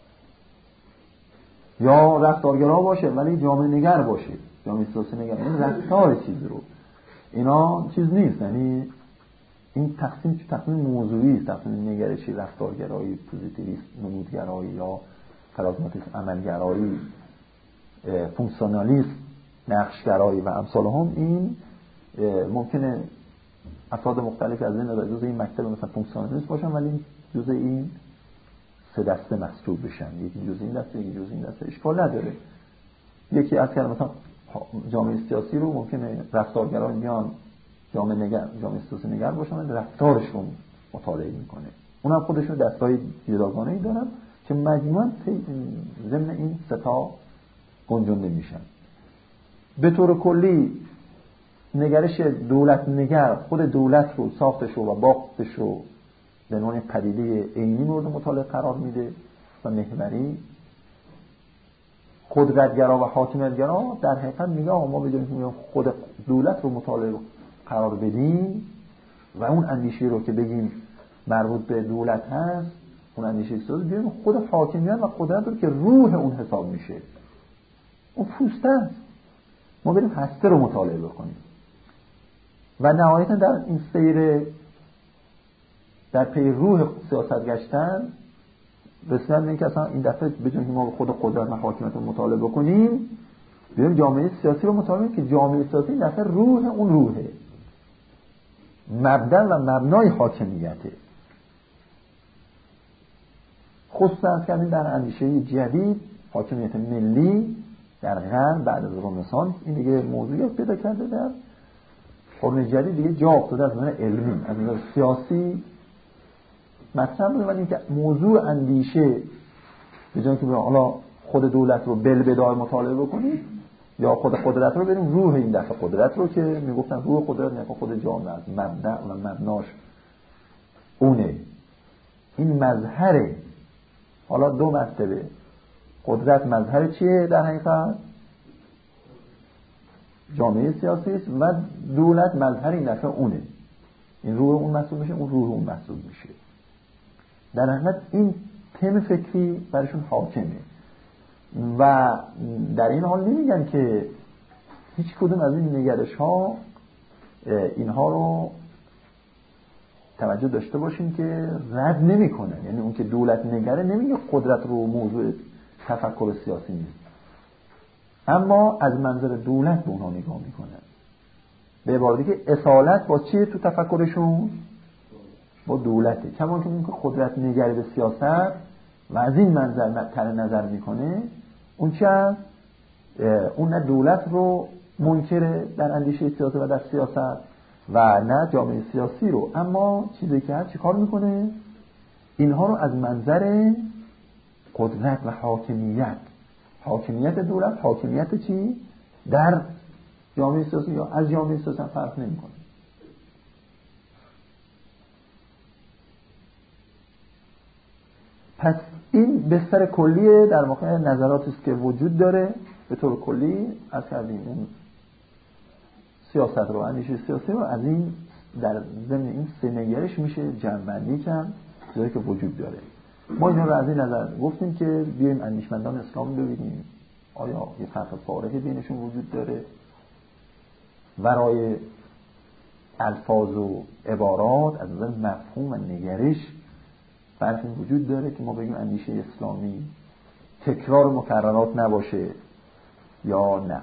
یا رفتارگرا باشه ولی جامعه نگر باشه، جامعه سیاسی نگر، این رفتار چیز رو، اینا چیز نیست. یعنی این تقسیم موضوعی است، تقسیم نگرشی، رفتارگرایی، پوزیتیویست، نمودگرایی یا پراگماتیسم، عملگرایی، فونکسیونالیسم، نقشگرایی و امثال هم. این ممکنه افراد مختلفی از جزء این مکتب مثلا فونکسیونالیسم باشن ولی جزء این سه دسته محسوب بشن، یکی جزء این دسته، یکی جزء این دسته، اشکال نداره. یکی از کلمه مثلا جامعه سیاسی رو ممکنه رفتارگرا میان جامعه سیاسی نگر باشن ولی رفتارشون مطالعه میکنه، اونم خودشون دستای جداگانه‌ای دارن که مجموعاً ضمن این سه تا گنجونده میشن. به طور کلی نگرش دولت نگر خود دولت رو ساختش رو و باختش رو به عنوان پدیده عینی مورد مطالعه قرار میده و محوری. قدرتگرا و حاکمیتگرا در حقیقت میگه ما بدونیم خود دولت رو مطالعه قرار بدیم و اون اندیشه رو که بگیم مربوط به دولت هست، اون اندیشه سیاسی بیاریم خود حاکمیت و قدرت رو که روح اون حساب میشه، اون پوسته است، ما بریم هسته رو مطالعه بکنیم و نهایتا در این سیر در پی روح سیاست گشتن رسیدن به اینکه اصلا این دفعه بجون که ما خود قدرت و حاکمیت رو مطالعه بکنیم، بیایم جامعه سیاسی رو مطالعه که جامعه سیاسی این دفعه روح اون روحه، مبدأ و مبنای حاکمیته. خصوصا از کردیم در اندیشه جدید حاکمیت ملی در غرب بعد از رنسانس این دیگه موضوعیت پیدا کرده، در قرن جدید دیگه جا افتاده از نظر علمی، از نظر سیاسی مطرح بوده، ولی اینکه موضوع اندیشه به جای که حالا خود دولت رو بالبدای مطالعه بکنیم یا خود قدرت رو بریم روح این دفعه قدرت رو که میگفتن روح قدرت نه خود جامعه است، مبدأ و مبناش اونه، این مظهره. حالا دو مرتبه قدرت مظهر چیه در حقیقت؟ جامعه سیاسی است و دولت مظهر این دفعه اونه، این روح اون محسوب میشه، اون روح اون محسوب میشه. در حقیقت این تم فکری برشون حاکمه و در این حال نمیگن که هیچ کدوم از این نگرش ها اینها رو توجه داشته باشیم که رد نمی کنن. یعنی اون که دولت نگره نمیگه قدرت رو موضوع تفکر سیاسی نیست، اما از منظر دولت به اونها نگاه میکنن. به عبارتی که اصالت با چیه تو تفکرشون؟ با دولته. کما که اینکه قدرت نگره به سیاست و از این منظر نظر میکنه، اون چه هست؟ اون نه دولت رو منکره در اندیشه سیاسی و در سیاست و نه جامعه سیاسی رو، اما چیزی که هست چی کار میکنه؟ اینها رو از منظر قدرت و حاکمیت دولت، حاکمیت چی؟ در جامعه سیاسی یا از جامعه سیاسی فرق نمیکنه. پس این بستر کلیه در واقع نظراتی است که وجود داره به طور کلی. از کردیم اون سیاست رو، اندیشه سیاسی رو از این در ضمن این سه نگرش میشه جمع‌بندی کرد چیزایی که وجود داره. ما اینا رو از این نظر گفتیم که بیایم اندیشمندان اسلام رو ببینیم آیا یه فرق فارقی بینشون وجود داره، ورای الفاظ و عبارات از نظر مفهوم و نگرش فرقی وجود داره که ما بگیم اندیشه اسلامی تکرار مکررات نباشه یا نه.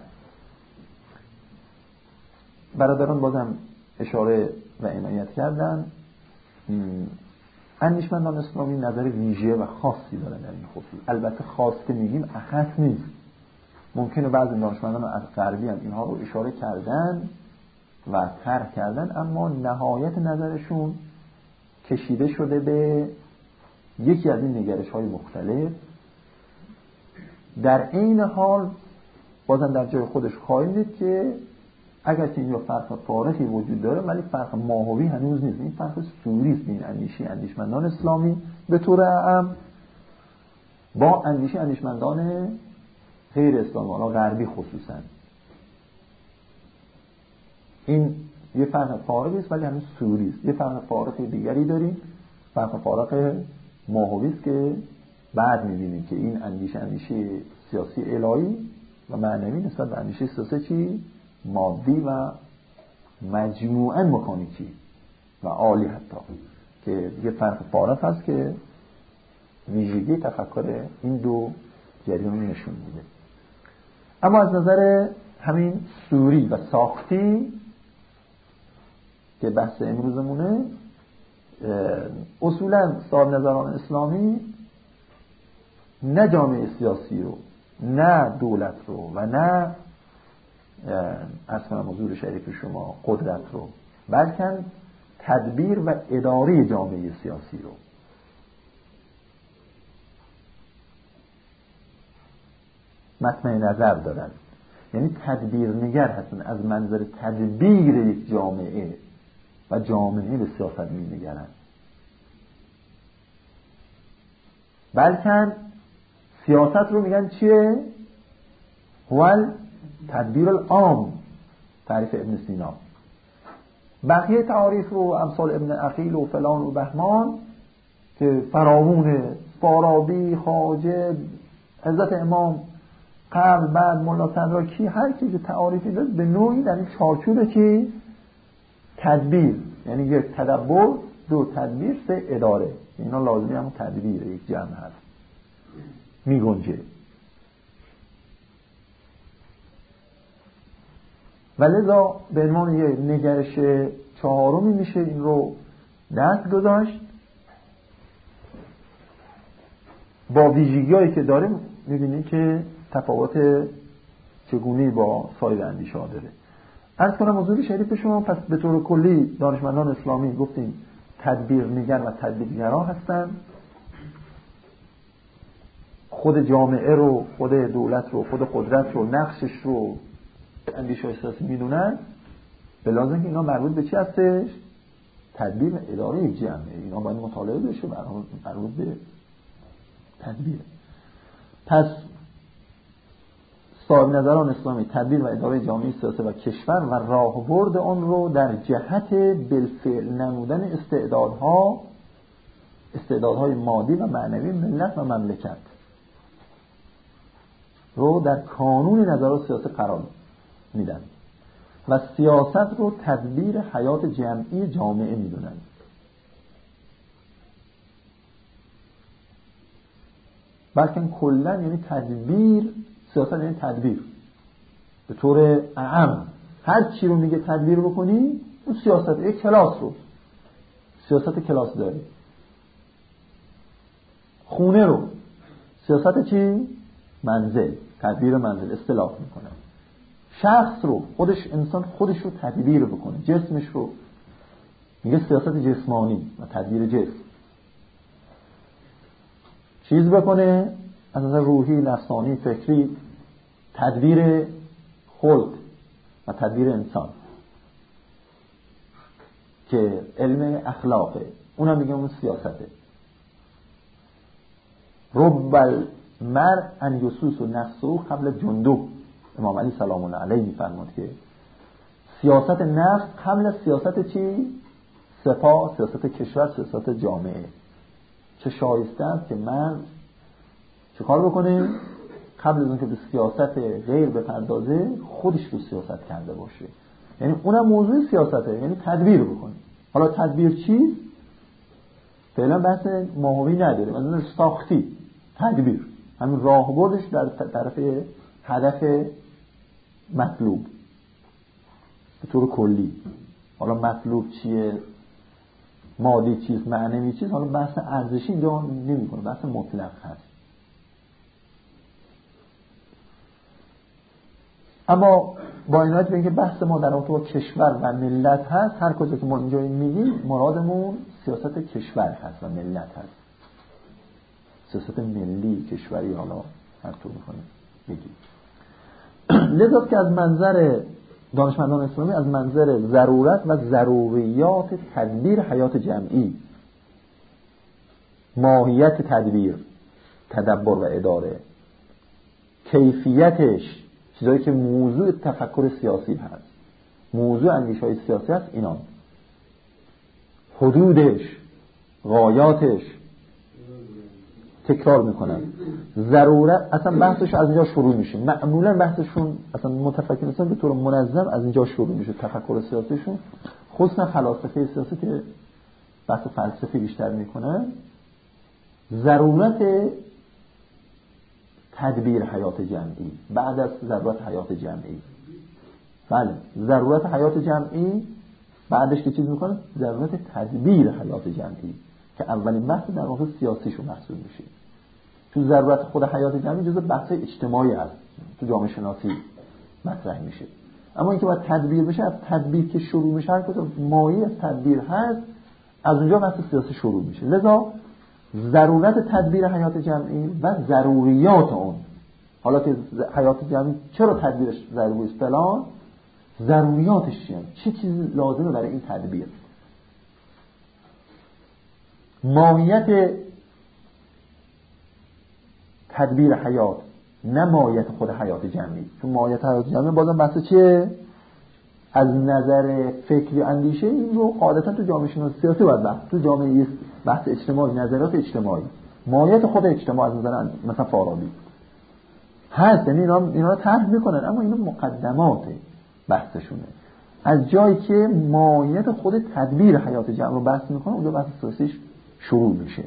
برادران بازم اشاره و عنایت کردن اندیشمندان اسلامی نظر ویژه و خاصی دارن در این خصوص. البته خاص که میگیم اخص نیست، ممکنه بعضی دانشمندان از غربی هم اینها رو اشاره کردن و طرح کردن، اما نهایت نظرشون کشیده شده به یکی از این نگرش های مختلف. در این حال بازم در جای خودش خواهیم دید که اگرچه اینجا فرق فارقی وجود داره ولی فرق ماهوی هنوز نیست. این فرق صوری است بین اندیشمندان اسلامی به طور عام با اندیشمندان غیر اسلامی، حالا غربی خصوصا. این یه فرق فارقی است ولی هنوز صوری است. یه فرق فارق دیگری داریم، فرق فارق ماهوی است که بعد می‌بینیم که این اندیشه سیاسی الهی و معنوی نسبت به اندیشه سیاسی چی؟ مادی و مجموعاً مکانیکی و عالی حتی، که یه فرق فارق هست که ویژگی تفکر این دو جریان نشون میده. اما از نظر همین صوری و ساختی که بحث امروزمونه، اصولاً صاحب نظران اسلامی نه جامعه سیاسی رو، نه دولت رو و نه اصلا حضور شریف شما قدرت رو، بلکه تدبیر و اداره جامعه سیاسی رو مطمع نظر دارن. یعنی تدبیرنگر هستن، از منظر تدبیر یک جامعه و جامعه به سیاست می‌نگرند. بلکه سیاست رو میگن چیه؟ هو تدبیر العام، تعریف ابن سینا. بقیه تعاریف رو امثال ابن عقیل و فلان و بهمان که فراوونه، فارابی، خواجه، حضرت امام قبل بعد ملا صدراکی، هر کی تعاریفی داد به نوعی در این چارچوبه که تدبیر، یعنی یک تدبر، دو تدبیر، سه اداره، اینا لازمی همون تدبیر یک جمع هست می گنجه. و لذا به عنوان یک نگرش چهارمی میشه این رو دست گذاشت. با ویژگی‌هایی که داره می‌بینید که تفاوت چگونه‌ای با سایر اندیشه‌ها داره. عرض کنم حضور شریف شما، پس به طور کلی دانشمندان اسلامی گفتیم تدبیرنگر و تدبیرگرا هستن. خود جامعه رو، خود دولت رو، خود قدرت رو، نقشش رو اندیشه سیاسی میدونن، به لازم که اینا مربوط به چی هستش؟ تدبیر و اداره یک جمعه. اینا باید مطالعه بشه، مربوط به تدبیر. پس صاحب نظران اسلامی تدبیر و اداره جامعه سیاسی و کشور و راهبرد آن رو در جهت بالفعل نمودن استعدادهای مادی و معنوی ملت و مملکت رو در کانون نظرات سیاسی قرار میدن و سیاست رو تدبیر حیات جمعی جامعه میدونن. بلکه کلا یعنی تدبیر، سیاست یعنی تدبیر به طور اعم. هر چی رو میگه تدبیر بکنی، اون سیاست. یک کلاس رو، سیاست کلاس داری. خونه رو، سیاست چی؟ منزل، تدبیر منزل اصطلاح میکنه. شخص رو، خودش انسان خودش رو تدبیر بکنه. جسمش رو میگه سیاست جسمانی و تدبیر جسم. چیز بکنه از نظر روحی، نفسانی، فکری، تدبیر خلق و تدبیر انسان که علم اخلاقه، اونم میگه اون سیاسته. رب المرء ان یسوس نفسه قبل جندو، امام علی سلام الله علیه میفرماد که سیاست نفس قبل از سیاست چی؟ سپاه، سیاست کشور، سیاست جامعه. چه شایسته است که من چه کار بکنه؟ قبل از اون که به سیاست غیر بپردازه، خودش رو سیاست کرده باشه. یعنی اونم موضوع سیاسته، یعنی تدبیر بکنه. حالا تدبیر چی؟ فعلا بحث ماهوی نداره، مثلا ساختی تدبیر، همین راهبردش در طرف هدف مطلوب به طور کلی. حالا مطلوب چیه، مادی چیز، معنوی چیز، حالا بحث ارزشی اینجا نمی‌کنه، بحث مطلق هست. اما با این حالت که بحث ما در رابطه با کشور و ملت هست، هر کجا که ما اینجا میگیم مرادمون سیاست کشور هست و ملت هست. سیاست ملی، کشوری، حالا هر طور می‌خوایم بگیم. لذا که از منظر دانشمندان اسلامی، از منظر ضرورت و ضروریات تدبیر حیات جمعی، ماهیت تدبیر، تدبر و اداره، کیفیتش، چیزایی که موضوع تفکر سیاسی هست، موضوع اندیشه‌های سیاسی هست، اینا، حدودش، غایاتش، تکرار میکنن. ضرورت اصلا بحثش از اینجا شروع میشه. معمولا بحثشون اصلا متفکرین اصلا به طور منظم از اینجا شروع میشه. تفکر سیاسیشون، خصوصا فلاسفه سیاسی که بحث فلسفی بیشتر میکنن، ضرورت تدبیر حیات جمعی بعد از ضرورت حیات جمعی. بله، ضرورت حیات جمعی بعدش که چیز میکنه؟ ضرورت تدبیر حیات جمعی که اولین بحث در واقع سیاسیشو محسوب میشه. تو ضرورت خود حیات جمعی جزء بحث اجتماعی هست، تو جامعه شناسی مطرح میشه. اما اینکه باید تدبیر بشه، از تدبیر که شروع میشه، هر کدوم مایه از تدبیر هست، از اونجا بحث سیاسی شروع میشه. لذا ضرورت تدبیر حیات جمعی و ضروریات اون، حالا که حیات جمعی چرا تدبیرش ضروری است فلان، ضروریاتش چیه، چه چیزی لازمه برای این تدبیر، ماهیت تدبیر حیات نه ماهیت خود حیات جمعی. چون ماهیت حیات جمعی بازم بحث چیه؟ از نظر فکری اندیشه این رو قاعدتا تو جامعه شناسی سیاسی باید بحث، تو جامعه بحث اجتماعی، نظریات اجتماعی، ماهیت خود اجتماع از نظر مثلا فارابی هست، یعنی اینا رو طرح میکنن، اما اینا مقدمات بحثشونه. از جایی که ماهیت خود تدبیر حیات جمع رو بحث میکنه، اونجا بحث سیاسیش شروع میشه.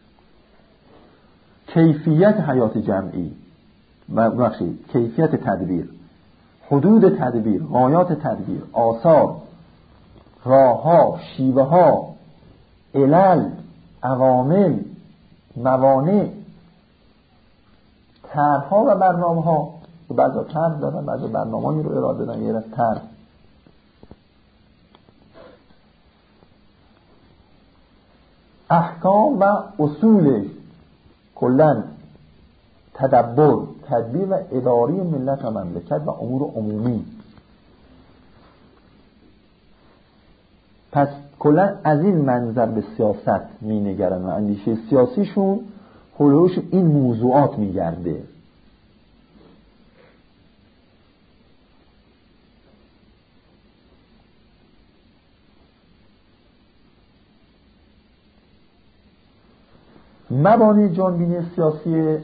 کیفیت حیات جمعی و کیفیت تدبیر، حدود تدبیر، غایات تدبیر، آثار، راهها، شیوه ها، علل، عوامل، موانع، طرح‌ها و برنامه‌ها. بعضا طرح دادن، بعضا برنامه‌ای رو اراده دادن، یه طرح. احکام و اصول کلاً تدبر، تدبیر و اداری ملت و مملکت و امور عمومی. پس کلاً از این منظر به سیاست می‌نگرن و اندیشه سیاسیشون حلوش این موضوعات می‌گرده. مبانی جانبینی سیاسی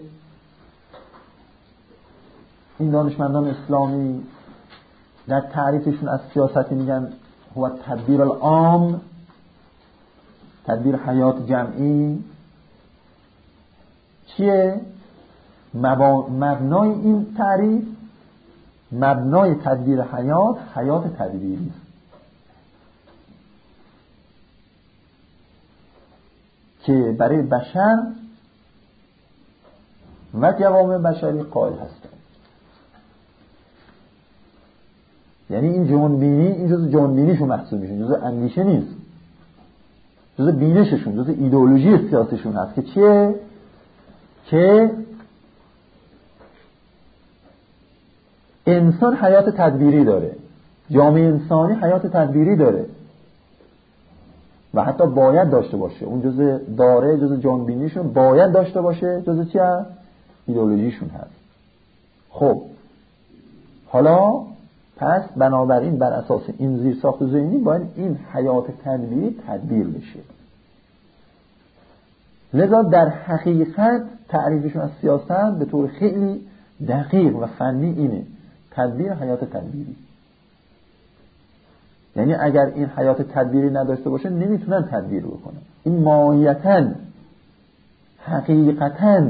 این دانشمندان اسلامی در تعریفشون از سیاستی میگن هو تدبیر العام، تدبیر حیات جمعی. چیه؟ مبنای این تعریف، مبنای تدبیر حیات تدبیری است که برای بشر و جوامع بشری قائل هستند. یعنی این جانبینی، این جزء جانبینیشون محسوب میشه، جزء اندیشه نیست، جزء بینششون، جزء ایدئولوژی سیاسیشون هست که چیه؟ که انسان حیات تدبیری داره، جامعه انسانی حیات تدبیری داره و حتی باید داشته باشه. اون جزء داره، جزء جانبینیشون باید داشته باشه، جزء چی هست؟ ایدئولوژیشون هست. خب حالا پس بنابراین بر اساس این زیرساخت ذهنی باید این حیات تدبیری تدبیر بشه. لذا در حقیقت تعریفشون از سیاست به طور خیلی دقیق و فنی اینه: تدبیر حیات تدبیری. یعنی اگر این حیات تدبیری نداشته باشه نمیتونن تدبیر بکنن. این ماهیتاً حقیقتاً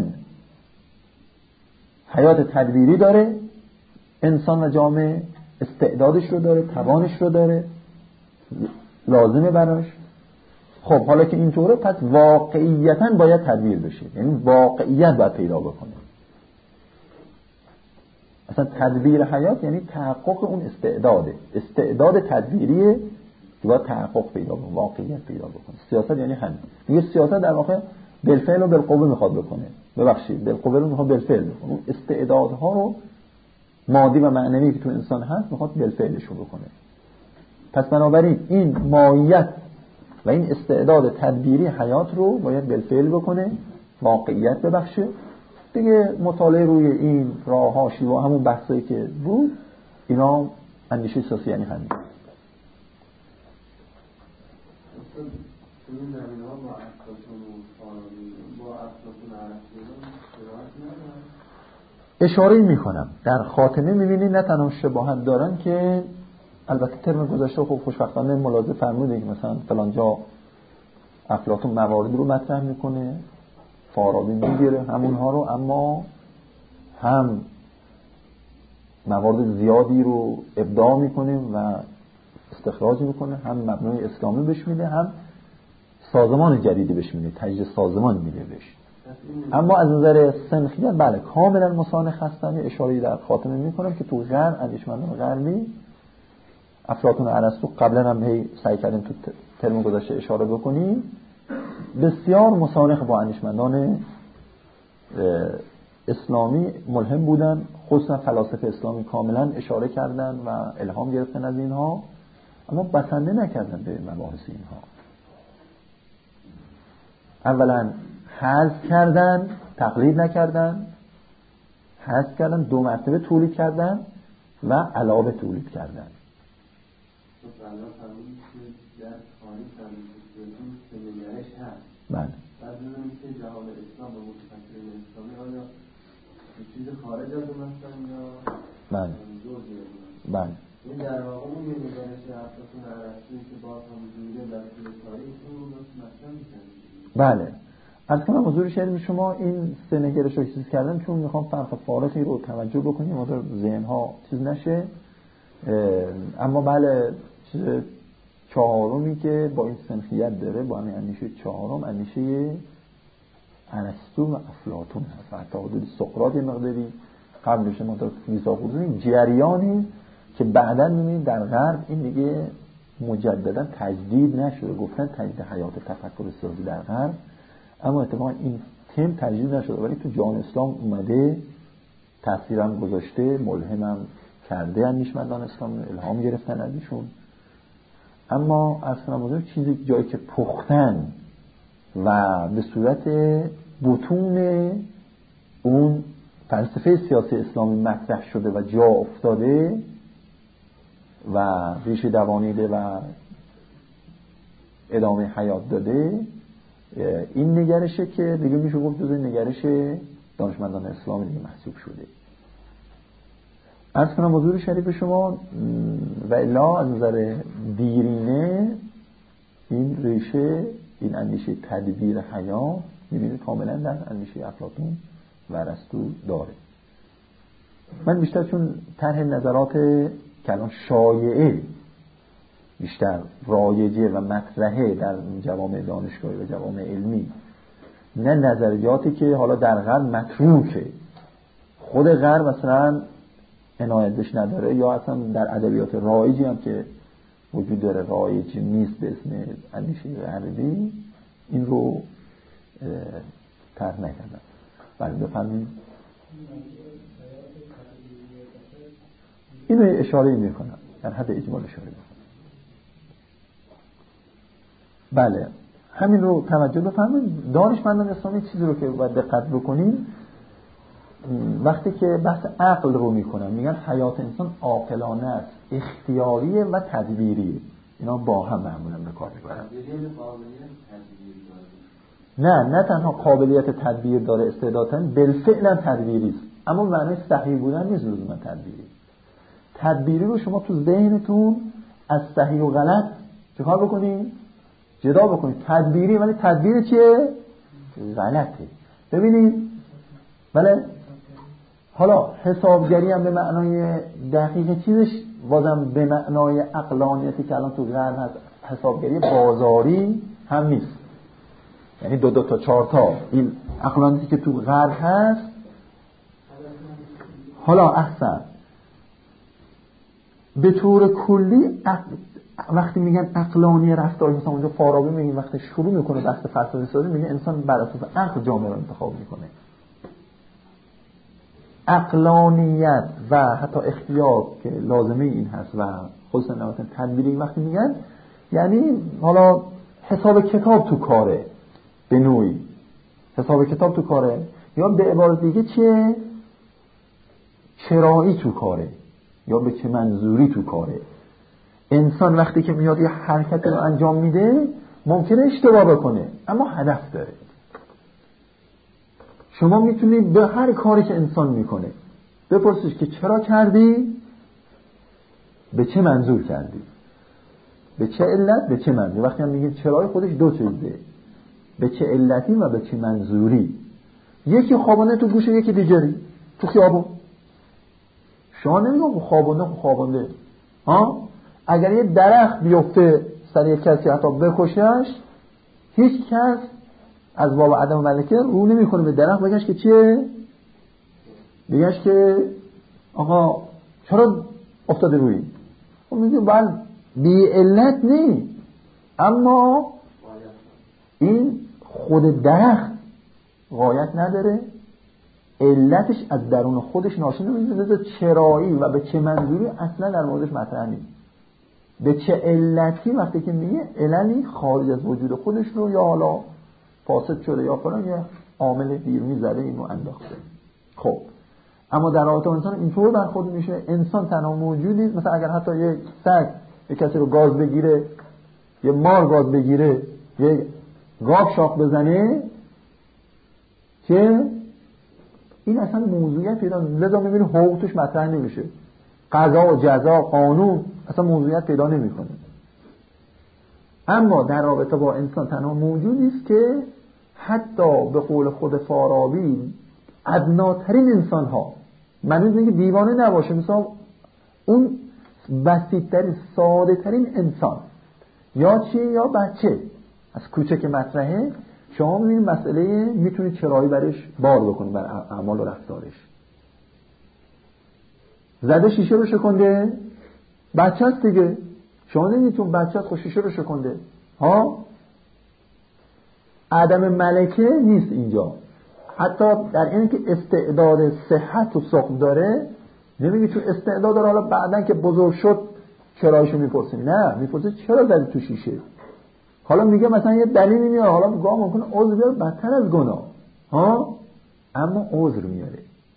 حیات تدبیری داره، انسان و جامعه استعدادش رو داره، توانش رو داره، لازمه براش. خب حالا که اینطوره پس واقعیتاً باید تدبیر بشه، یعنی واقعیت باید پیدا بکنه. اصلا تدبیر حیات یعنی تحقق اون استعداد تدبیریه که باید تحقق پیدا بکنه، واقعیت پیدا بکنه. سیاست یعنی همین. دیگه سیاست در واقع بالفعل و بالقوه میخواد بکنه. ببخشید، بالقوه رو میخواد بالفعل بکنه. اون استعدادها رو مادی و معنوی که تو انسان هست میخواد بالفعلشون بکنه. پس بنابراین این ماهیت و این استعداد تدبیری حیات رو باید بالفعل بکنه، واقعیت ببخشه. دیگه مطالعه روی این راه‌ها، شیوه، همون بحثایی که بود، اینا اندیشه سیاسی یعنی همین. این زمینه‌ها با افلاطون و فارابی، با افلاطون و ارسطو اشاره میکنم در خاتمه میبینید نه تنها شباهت دارن که البته ترم گذشته خب خوشبختانه ملاحظه فرمودید که مثلا فلان جا افلاطون موارد رو مطرح میکنه، فارابی میگیره همونها رو، اما هم موارد زیادی رو ابداع میکنه و استخراج میکنه، هم مبنای اسلامی بهش میده، هم سازمان جدیدی بهش میده، تجدید سازمان میده بهش. اما از نظر سنخیت بله کاملا مسانخ هستن. اشاره‌ای در خاتمه میکنم که تو غرب، اندیشمندان غربی، افلاطون و ارسطو، قبلا هم هی سعی کردیم تو ترم گذشته اشاره بکنیم، بسیار مسانخ با اندیشمندان اسلامی ملهم بودن، خصوصا فلاسفه اسلامی کاملا اشاره کردن و الهام گرفتن از اینها، اما بسنده نکردن به مباحث اینها. اولا حذف کردن، تقلید نکردن، حذف کردن، 2 مرتبه تولید کردن و علاوه تولید کردن. بله. بعد می‌بینیم که جهان اسلام و متفکرین اسلامی آیا چیز خارج از اون هستن یا بله. بله. این در واقع اون نگرش افلاطون ارسطویی که باز هم وجود در طول تاریخ اون رو مطرح می‌کنه. بله. عرض کنم حضور شهر شما این 3 نگرش رو چیز کردم چون میخوام فرق فارقی رو توجه بکنیم مادر ذهن‌ها چیز نشه. اما بله چیز 4می که با این سنخیت داره، با همین اندیشه 4 اندیشه ارسطو و افلاطون هست. حتی حدود سقراط یه مقداری قبلش ما در میزاخوزی جریانی که بعداً می‌بینید در غرب این دیگه مجددا تجدید نشده. گفتن تجدید حیات تفکر سیاسی در غرب، اما اتفاقا این تم تجدید نشده، ولی تو جهان اسلام اومده، تاثیرم گذاشته، ملهمم کرده، اندیشمندان اسلام الهام گرفتن ازشون. اما اصلا چیزی جایی که پختن و به صورت بطون اون فلسفه سیاسی اسلامی مطرح شده و جا افتاده و ریشه دوانیده و ادامه حیات داده، این نگرشه که دیگه میشه گفت جزء نگرش دانشمندان اسلامی دیگه محسوب شده. عرض کنم حضور شریف شما و الا از نظر دیرینه این ریشه، این اندیشه تدبیر حیات میبینید کاملا در اندیشه افلاطون و ارسطو داره. من بیشتر چون طرح نظرات کلان شایعه بیشتر رایجه و مطرحه در جوامع دانشگاهی و جوامع علمی، نه نظریاتی که حالا در غرب متروکه، خود غرب مثلا عنایت بهش نداره، یا اصلا در ادبیات رایجی هم که وجود داره رایجی نیست به اسم اندیشه غربی، این رو طرح نکردن. بله بفرمایید. اینو اشاره میکنم، در حد اجمال اشاره میکنم. بله همین رو توجه بفرمایید. دانشمندان اسلامی چیزی رو که باید دقت بکنیم وقتی که بحث عقل رو میکنن، میگن حیات انسان عاقلانه است، اختیاریه و تدبیریه. اینا با هم معمولا به کار میبرن. نه تنها قابلیت تدبیر داره، استعدادن بالفعل هم تدبیری است، اما معنی صحیح بودن نیست لزوما تدبیری. تدبیری رو شما تو ذهنتون از صحیح و غلط چیکار بکنید؟ جدا بکنید. تدبیری ولی تدبیر چیه؟ غلطه. ببینید بله، حالا حسابگری هم به معنای دقیق چیزش بازم به معنای عقلانیتی که الان تو غرب هست، حسابگری بازاری هم نیست. یعنی 2 تا 4 تا این عقلانیتی که تو غرب هست. حالا احسن به طور کلی وقتی میگن عقلانی رفتار، مثلا اونجا فارابی میگه وقتی شروع میکنه بحث فلسفه سازی میگه انسان بر اساس عقل جامعه رو انتخاب میکنه. عقلانیت و حتی اختیار که لازمه این هست و خصوصا نواتن تدبیری وقتی میگن یعنی حالا حساب کتاب تو کاره، به نوعی حساب کتاب تو کاره، یا به عبارت دیگه چیه؟ چرایی تو کاره، یا به چه منظوری تو کاره. انسان وقتی که میاد یه حرکت رو انجام میده ممکنه اشتباه بکنه اما هدف داره. شما میتونید به هر کاری که انسان میکنه بپرسیش که چرا کردی، به چه منظور کردی، به چه علت، به چه منظور. وقتی هم میگه چرای خودش 2 چیزه، به چه علتی و به چه منظوری. یکی خوابانده تو گوشه، یکی دیگری تو خیابون. شما نمیگم خوابانده ها، اگر یه درخت بیفته سر یک کسی حتی بکشش، هیچ کس از باب عدم ملکه رو نمیکنه به درخت بگش که چیه، بگش که آقا چرا افتاده روی. خب میگه بله بی علت نه، اما این خود درخت غایت نداره، علتش از درون خودش ناشی نمیشه، لذا چرایی و به چه منظوری اصلا در موردش مطرح نیست. به چه علتی وقتی که میگه عللی خارج از وجود خودش رو یا حالا فاسد شده یا فلان یه عامل بیرونی زده اینو انداخته. خب اما در رابطه با انسان اینطور برخورد میشه. انسان تنها موجودی، مثلا اگر حتی یه سگ یه کسی رو گاز بگیره، یه مار گاز بگیره، یه گاو شاخ بزنه، که این اصلا موضوعیت پیدا نمیکنه. لذا میبینی حقوق توش مطرح نمیشه، قضا و جزا، قانون اصلا موضوعیت پیدا نمیکنه. اما در رابطه با انسان تنها موجودی است که حتی به قول خود فارابی ادناترین انسان ها، معنی اینه که دیوانه نباشه، مثلا اون بسیط‌ترین ساده ترین انسان یا چی یا بچه از کوچک مطرحه، شما میبینید مسئله میتونید چرایی برش بار بکنید بر اعمال و رفتارش. زده شیشه رو شکنده، بچه هست دیگه، شما نمیتون بچه هست خود شیشه رو شکنده ها. عدم ملکه نیست اینجا، حتی در این که استعداد صحت و سقم داره، نمیگه چون استعداد داره حالا بعدن که بزرگ شد چرایشو میپرسه، نه میپرسه چرا زدی تو شیشه. حالا میگه مثلا یه دلیلی میاره، حالا گاه ممکنه عذر بیاره بدتر از گناه ها، اما عذر میاره.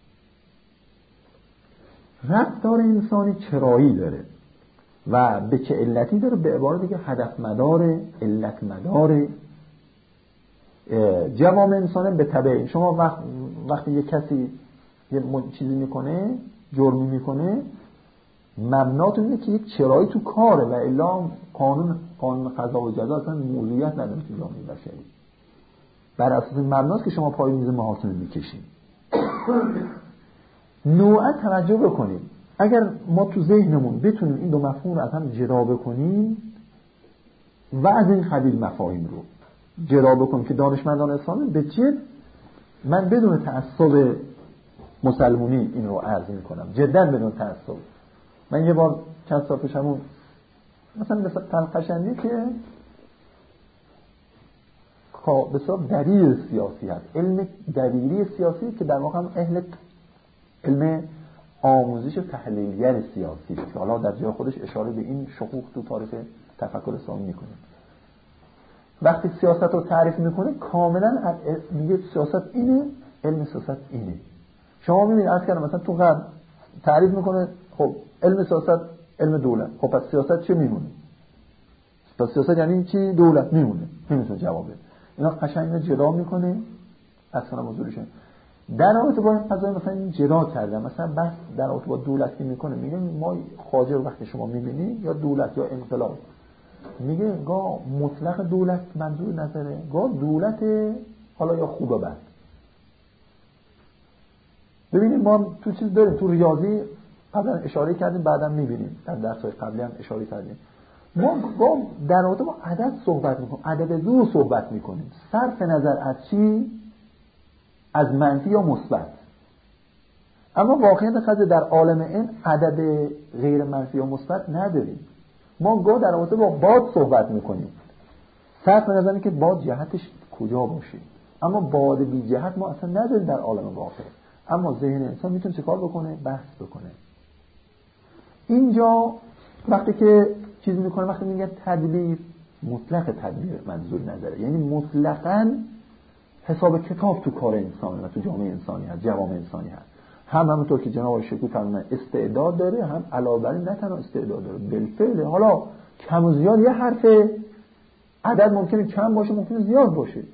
رفتار انسانی چرایی داره و به چه علتی داره؟ به عبارت دیگه هدف مداره، علت مداره. جوام انسان به تبع شما وقتی یه کسی یه چیزی میکنه، جرمی میکنه، مبنات اینه که یک چرایی تو کاره و الا قانون قضا و جزا اصلا موضوعیت نداره تو جامعه بشری. بر اساس مبناست که شما پای میز محاکمه میکشید. نوعا توجه بکنید، اگر ما تو ذهنمون بتونیم این دو مفهوم رو از هم جدا بکنیم و از این قبیل مفاهیم رو جدا بکنیم که دانشمندان اسلامی به جد، من بدون تعصب مسلمونی این رو عرض میکنم، جدا بدون تعصب. من یه بار چند سال پیشمون مثلا قشنگی که بسیار دلیل سیاسی هست، علم دلیلی سیاسی که در واقع هم علم آموزش و تحلیلگر سیاسی که حالا در جای خودش اشاره به این شقوق تو تاریخ تفکر اسلامی میکنه. وقتی سیاست رو تعریف میکنه کاملا میگه سیاست اینه، علم سیاست اینه. شما میبینید عرض کردم مثلا تو غرب تعریف میکنه، خب علم سیاست علم دولت، خب پس سیاست چه میمونه؟ پس سیاست یعنی چی؟ دولت میمونه، نمیتونه جواب بده. اینا قشنگ جدا میکنه اصلا موضوعشه. در رابطه با این قضیه مثلا این جدا کرده، مثلا بحث در رابطه با دولت که میکنه، میگه ما خواجه رو وقتی شما میبینی یا دولت یا انقلاب، میگه گاه مطلق دولت منظور نظره، گاه دولت حالا یا خوبه بد. ببینید ما تو چیز داریم، تو ریاضی قبلا اشاره کردیم، بعدا میبینیم در درس‌های قبلی هم اشاره کردیم، ما در رابطه با عدد صحبت میکنیم، عدد زور صحبت میکنیم، صرف نظر از چی؟ از منفی یا مثبت. اما واقعیت قضیه در عالم این عدد غیر منفی یا مثبت نداریم. ما در رابطه با باد صحبت میکنیم، صرف نظر اینه که باد جهتش کجا باشه، اما باد بی جهت ما اصلا نداریم در عالم واقع. اما ذهن انسان میتونه چه کار بکنه؟ بحث بکنه. اینجا وقتی که چیز میکنه، وقتی میگه تدبیر، مطلق تدبیر منظور نظره، یعنی مطلقاً حساب کتاب تو کار انسانی و تو جامعه انسانی هست، جوامع انسانی هست. همونطور که جناب آقای شکوی فرمودن استعداد داره، هم علاوه بر این نه تنها استعداد داره، بالفعل حالا کم و زیاد یه حرف عدد ممکنه کم باشه، ممکنه زیاد باشه.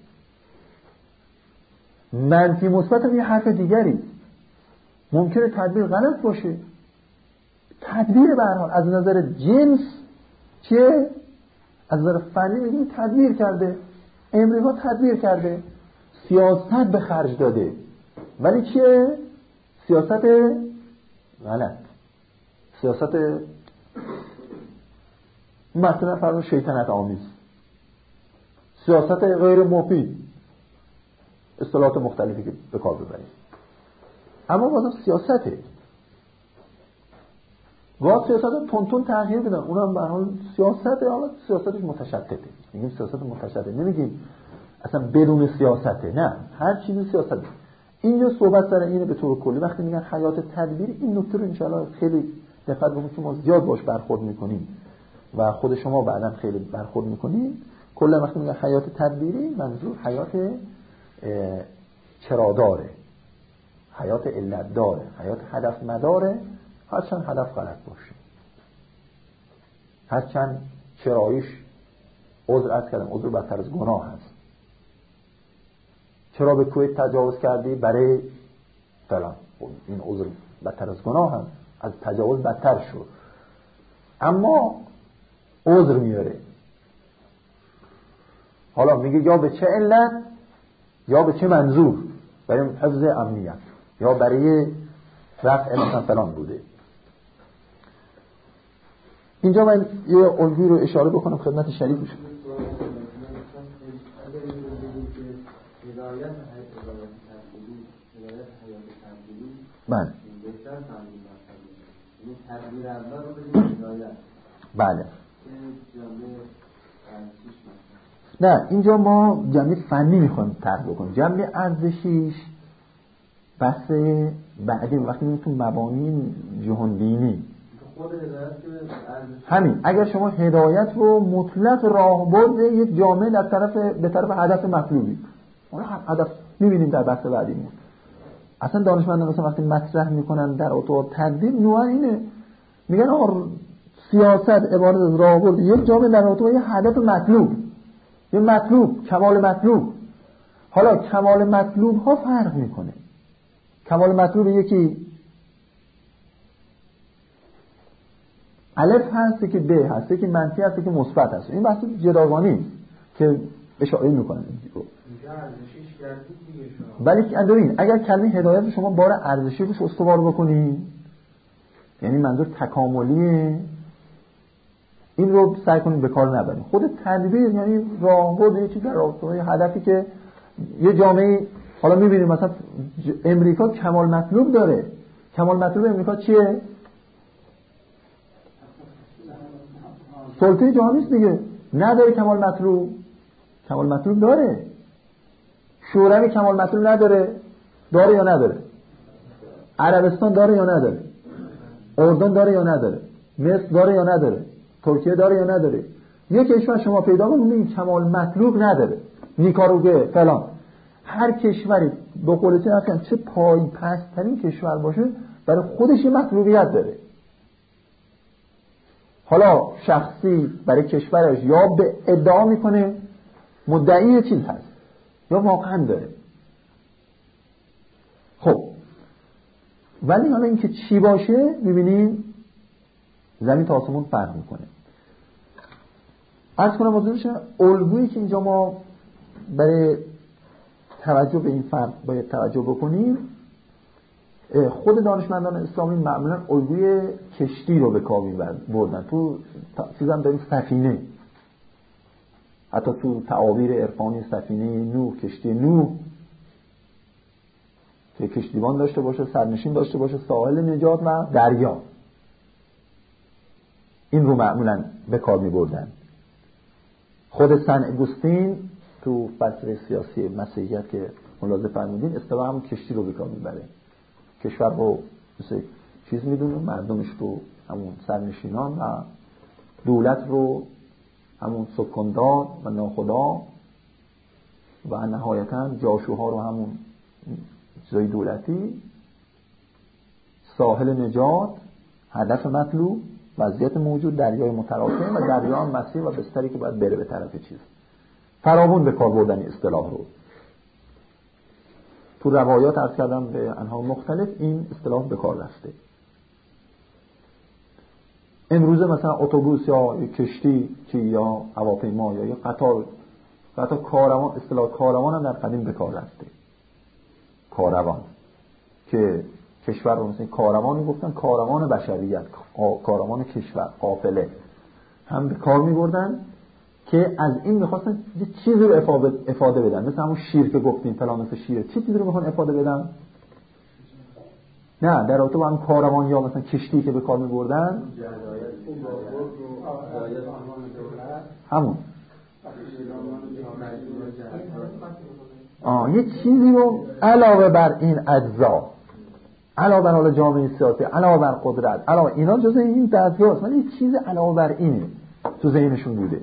منفی مثبت هم یه حرف دیگری، ممکنه تدبیر غلط باشه. تدبیر به هر حال از نظر جنس که از نظر فنی میگیم تدبیر کرده، امریکا تدبیر کرده، سیاست به خرج داده، ولی چیه؟ سیاست غلط، سیاست مثلا فرض شیطنت آمیز، سیاست غیر مفید، اصطلاحات مختلفی که به کار ببریم. اما بازم سیاسته، واقعا سیاست تون تغییر بدن، اونم به هر حال سیاسته، حالا سیاستش متشدده، میگیم سیاست متشدد، نمیگیم اصلا بدون سیاسته، نه، هر چیزی سیاسته. اینجا صحبت سر اینه به طور کلی. وقتی میگن حیات تدبیری، این نکته رو انشاءالله خیلی دقت بکنید که ما زیاد باش برخورد میکنیم و خود شما بعداً خیلی برخورد میکنید. کلا وقتی میگن حیات تدبیری، منظور حیات چراداره، حیات علت داره، حیات هدف مداره، هرچند هدف غلط باشه، هرچند چراییش عذر از کردم، عذر بدتر از گناه هست. چرا به کویت تجاوز کردی؟ برای فلان. این عذر بدتر از گناه هست، از تجاوز بدتر شد، اما عذر میاره. حالا میگه یا به چه علت یا به چه منظور، برای حفظ امنیت یا برای رفع مثلا فلان بوده. اینجا من یه الگویی رو اشاره بکنم خدمت شریک بشه. بله. بله. نه، اینجا ما جنبه فنی میخوایم طرح بکنیم. جنبه ارزشیش بحث بعدی وقتی میگیم تو مبانی جهان بینی همین. اگر شما هدایت رو مطلق راهبرد یک جامعه در طرف به طرف هدف مطلوبی، اون هدف میبینیم در بحث بعدیمون. اصلا دانشمندان مثلا وقتی مطرح میکنن در اتاق تدبیر نوع اینه، میگن آقا سیاست عبارت از راهبرد یک جامعه در اتاق یه هدف مطلوب، یه مطلوب، کمال مطلوب. حالا کمال مطلوب ها فرق میکنه. کمال مطلوب یکی الف هست که ب هست، که منفی هست که مثبت هست. این بحث جداگانه که اشاره میکنن اینجا ارزشیش کردید دیگه شما. ولی ببین اگر کلمه هدایت رو شما بار ارزشی روش استوار بکنی، یعنی منظور تکاملیه، این رو سعی کنید به کار نبرید. خود تدبیر یعنی راهبرد یه چیز در راستای هدفی که یه جامعه. حالا می‌بینیم مثلا امریکا کمال مطلوب داره. کمال مطلوب امریکا چیه؟ سلطه جهانی است دیگه. نداره کمال مطلوب؟ کمال مطلوب داره. شوروی کمال مطلوب نداره؟ داره یا نداره؟ عربستان داره یا نداره؟ اردن داره یا نداره؟ مصر داره یا نداره؟ ترکیه داره یا نداره؟ یک کشور شما پیدا کنید کمال مطلوب نداره، نیکاراگوئه فلان. هر کشوری به قول چه پای پست‌ترین کشور باشه برای خودش یه مطلوبیت داره. حالا شخصی برای کشورش یا به ادعا میکنه مدعی چیز هست یا واقعا داره. خب ولی حالا اینکه چی باشه میبینیم زمین تا آسمون فرق میکنه. عرض کنم حضورش الگویی که اینجا ما برای توجه به این فرق باید توجه بکنیم، خود دانشمندان اسلامی معمولا الگوی کشتی رو به کار می‌بردن. تو چیزام داریم سفینه، حتی تو تعابیر عرفانی سفینه نوح، کشتی نوح که کشتیبان داشته باشه، سرنشین داشته باشه، ساحل نجات و دریا، این رو معمولا به کار می‌بردن. خود سن اگوستین تو فلسفه سیاسی مسیحیت که ملاحظه فرمودین اصطلاحاً هم کشتی رو به کار می‌بره. کشور رو مثل چیز میدونه، مردمش رو همون سرنشینان و دولت رو همون سکندار و ناخدا و نهایتاً جاشوها رو همون چیزای دولتی، ساحل نجات، هدف مطلوب، وضعیت موجود، دریای متراکم و دریا هم مسیر و بستری که باید بره به طرف چیز. فراوون به کار بردن اصطلاح رو تو روایات عرض کردم به انواع مختلف این اصطلاح به کار رفته. امروزه مثلا اتوبوس یا کشتی که یا هواپیما یا قطار و حتی کاروان، اصطلاح کاروان هم در قدیم به کار رفته. کاروان که کشور رو مثلا کاروانی گفتن، کاروان بشریت، کاروان کشور، قافله هم به کار می‌بردن که از این می‌خواستن یه چیزی رو افاده بدن. مثلا همون شیر که گفتیم فلان، مثلا شیر چه چیزی رو می‌خوان افاده بدن؟ نه، در رابطه با هم کاروان یا مثلا کشتی که به کار می‌بردن همون یه چیزی رو علاوه بر این اجزا، علاوه بر حال جامعه سیاسی، علاوه بر قدرت، علاوه اینا جزء این دستگاه است، ولی یه چیز علاوه بر اینه تو ذهنشون بوده.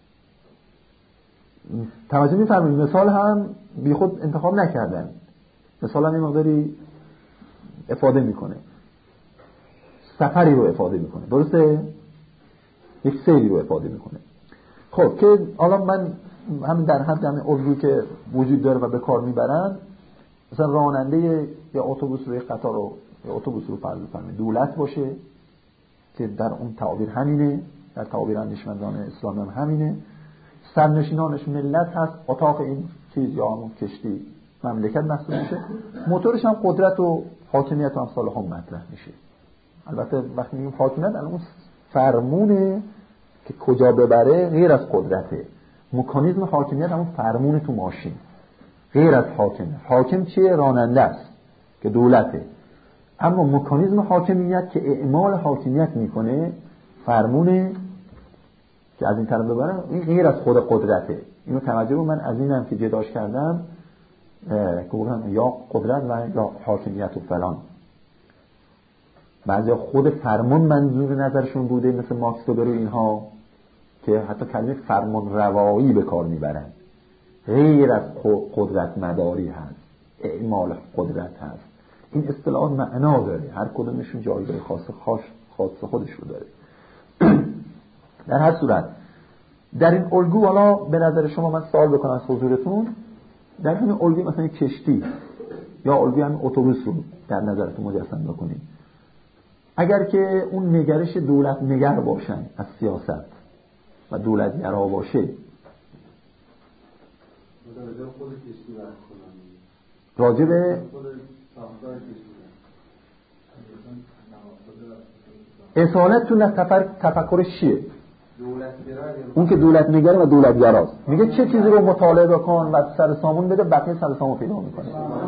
توجه می‌فرمایید؟ مثال هم بی خود انتخاب نکردن، مثال هم این مقداری افاده میکنه، سفری رو افاده میکنه، درسته؟ یک سیری رو افاده میکنه. خب که حالا من همین در حد همین الگویی که وجود داره و به کار میبرن، مثلا راننده یا اتوبوس رو، یک قطار رو یا اتوبوس رو فرض کنید دولت باشه که در اون تعابیر همینه، در تعابیر اندیشمندان اسلامی هم همینه، سرنشینانش ملت هست، اتاق این چیز یا همون کشتی مملکت محسوب میشه، موتورش هم قدرت و حاکمیت و امثال هم مطرح میشه. البته وقتی میگیم حاکمیت اون فرمونه که کجا ببره غیر از قدرته. مکانیزم حاکمیت همون فرمون تو ماشین، غیر از حاکمیت. حاکم چیه؟ راننده است که دولته، اما مکانیزم حاکمیت که اعمال حاکمیت میکنه فرمونه که از این طرف ببره، این غیر از خود قدرته. اینو توجه رو من از اینم که جداش کردم که گفتم یا قدرت و یا حاکمیت و فلان. بعضی خود فرمان منظور نظرشون بوده، مثل ماکس وبر و اینها که حتی کلمه فرمان روایی به کار میبرن، غیر از قدرت مداری هست، اعمال قدرت هست. این اصطلاحات معنا داره، هر کدومشون جایگاه خاص خودش رو داره. در هر صورت در این الگو، حالا به نظر شما من سوال بکنم از حضورتون، در همین الگوی مثلا کشتی یا الگوی همین اتوبوس رو در نظرتون مجسم بکنید، اگر که اون نگرش دولت نگر باشن از سیاست و دولت گرا باشه، راجع به اصالت تو تفکرش چیه؟ اون که دولت نگره و دولت گراست، میگه چه چیزی رو مطالعه بکن و سر سامون بده، بقیه سر سامون پیدا میکنه.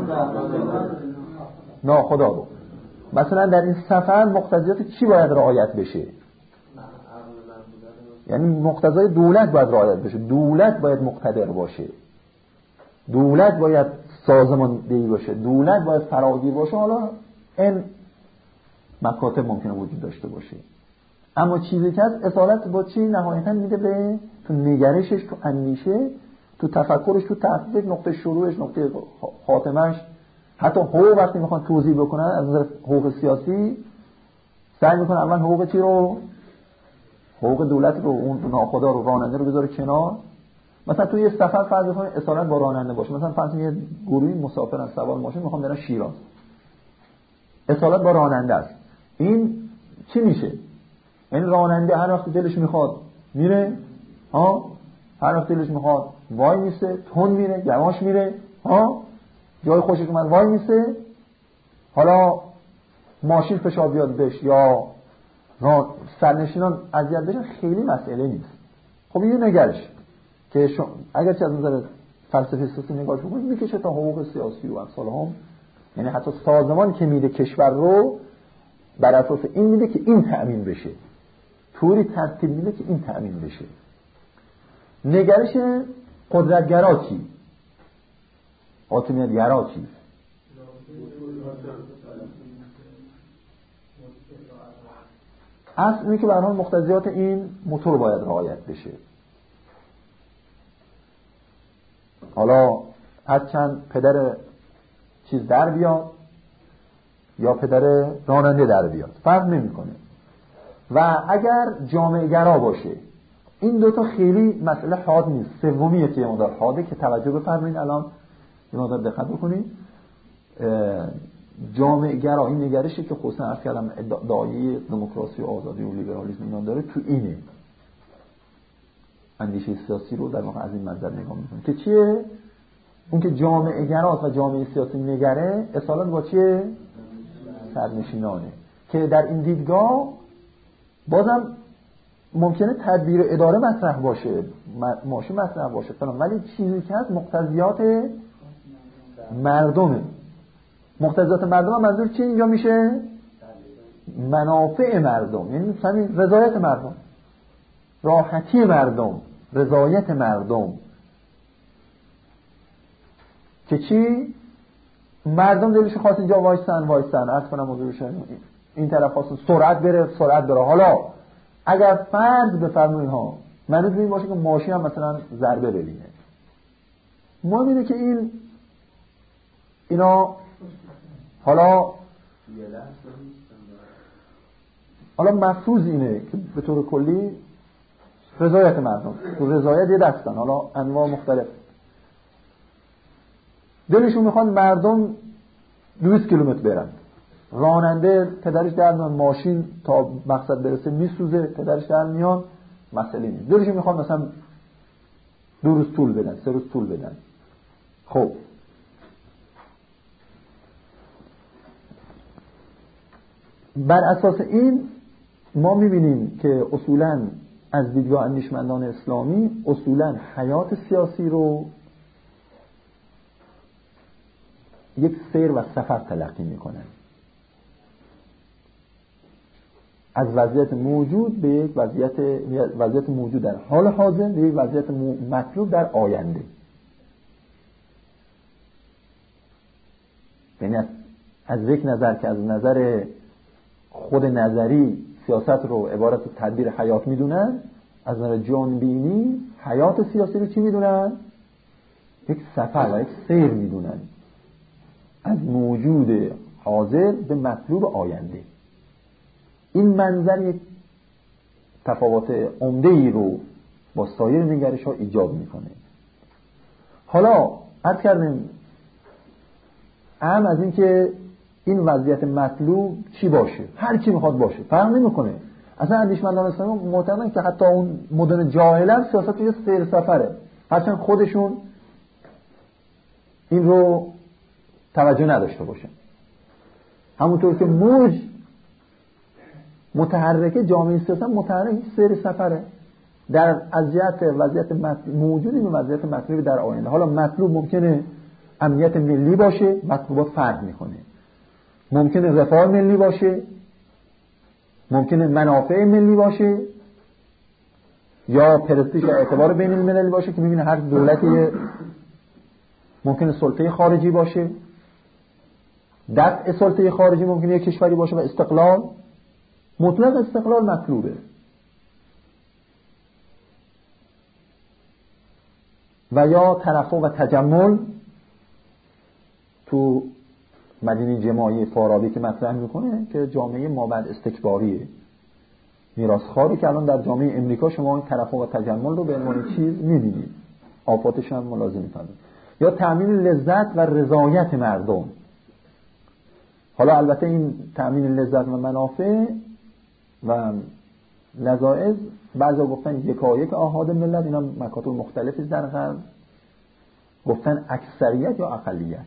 نه خدا بود. مثلا در این سفر مقتضیات چی باید رعایت بشه؟ یعنی مقتضای دولت باید رعایت بشه، دولت باید مقتدر باشه، دولت باید سازماندهی باشه، دولت باید فراگیر باشه. حالا این مکاتب ممکنه وجود داشته باشه، اما چیزی که از اصالت با چی نهایتاً میده به تو نگرشش، تو اندیشه، تو تفکرش، تو تحقیق، نقطه شروعش، نقطه خاتمش. حتی حقوق وقتی میخوان توضیح بکنن از نظر حقوق سیاسی، سعی میکنن اول حقوق چی رو، حقوق دولت رو، اون ناخدا رو، راننده رو بذاره کنار. مثلا توی یه سفر فرض کنید اصالت با راننده باشه، مثلا فرض کنید یه گروهی مسافرن سوار ماشین میخوان برن شیراز، اصالت با راننده است. این چی میشه؟ یعنی راننده هر وقت دلش میخواد میره، هر وقت دلش میخواد وای میسه، تون میره، یواش میره، جای خوشش اومد وای میسه. حالا ماشین فشار بیاد بهش یا سرنشینان اذیت بشن خیلی مسئله نیست. خب این نگرش که اگر چه از نظر فلسفه سیاسی نگاهش بکنید میکشه تا حقوق سیاسی و امثال هم، یعنی حتی سازمانی که میده کشور رو بر اساس این میده که این تأمین بشه، طوری ترتیب میده که این تأمین بشه. نگرش قدرتگرا چی؟ حاکمیت گرا چی؟ اصل اینه که به هر حال مقتضیات این موتور باید رعایت بشه. حالا از چند پدر چیز در بیاد یا پدر راننده در بیاد فرق نمیکنه. و اگر جامعه گرا باشه، این دوتا خیلی مسئله حاد نیست. سومیه که یه مقدار حاده که توجه بفرمایید، الان یه مقدار دقت بکنید. جامعه گرا این نگرشی که خصوصا عرض کردم ادعای دموکراسی و آزادی و لیبرالیسم اینا داره، تو اینه اندیشه سیاسی رو در واقع از این منظر نگاه میکنه که چیه؟ اون که جامعه گراست و جامعه سیاسی نگره، اصالت با چیه؟ سرنشینانه. که در این دیدگاه بازم ممکنه تدبیر اداره مطرح باشه، ماشین مطرح باشه فلان، ولی چیزی که هست مقتضیات مردمه. مقتضیات مردم هم منظور چی اینجا میشه؟ منافع مردم، یعنی همین رضایت مردم، راحتی مردم، رضایت مردم. که چی؟ مردم دلش خواست اینجا وایسن عرض کنم حضورشون این طرف خواست سرعت بره. حالا اگر فرض بفرمایید ها منظور این باشه که ماشین هم مثلا ضربه ببینه، ما میگه که اینا حالا مفروض اینه که به طور کلی رضایت مردم تو رضایت یه دستن، حالا انواع مختلف دلشون میخواد مردم 200 کیلومتر برن، راننده پدرش در میان، ماشین تا مقصد برسه میسوزه، پدرش در میان، مسئله نیست. دلشون میخواد مثلا 2 روز طول بدن، 3 روز طول بدن. خب بر اساس این ما میبینیم که اصولاً از دیدگاه اندیشمندان اسلامی اصولاً حیات سیاسی رو یک سیر و سفر تلقی میکنن، از وضعیت موجود به یک وضعیت موجود در حال حاضر به یک وضعیت مطلوب در آینده. یعنی از یک نظر که از نظر خود نظری سیاست رو عبارت تدبیر حیات میدونن، از نظر جانبینی حیات سیاسی رو چی میدونن؟ یک سفر و یک سیر میدونن از موجود حاضر به مطلوب آینده. این منظر یک تفاوت عمده‌ای رو با سایر نگرش‌ها ایجاد میکنه. حالا عرض کردیم از این که این وضعیت مطلوب چی باشه، هر کی میخواد باشه فرق نمیکنه. اصلا اندیشمندان اسلامی معتقدن که حتی اون مدن جاهلان سیاست یه سیر سفره، هرچند خودشون این رو توجه نداشته باشن. همونطور که موج متحرکه، جامعه سیاست متحرک سیر سفره در وضعیت موجودی به وضعیت مطلوب در آینده. حالا مطلوب ممکنه امنیت ملی باشه، مطلوبات فرق میکنه، ممکنه رفاه ملی باشه، ممکنه منافع ملی باشه، یا پرستیژ و اعتبار بین المللی باشه که میبینه هر دولتی ممکنه سلطه خارجی باشه، دفع سلطه خارجی ممکنه یک کشوری باشه و استقلال، مطلق استقلال مطلوبه. و یا ترفع و تجمل تو مدینه جماعی فارابی که مطرح میکنه که جامعه مابعد استکباریه، میراثخواری که الان در جامعه امریکا شما این ترفع و تجمل رو به عنوان چیز میبینید، آفاتش هم ملاحظه میکنید. یا تأمین لذت و رضایت مردم. حالا البته این تأمین لذت و منافع و لذائذ بعضا گفتن یکایک آحاد ملت، اینا مکاتب مختلفی در غرب گفتن اکثریت یا اقلیت،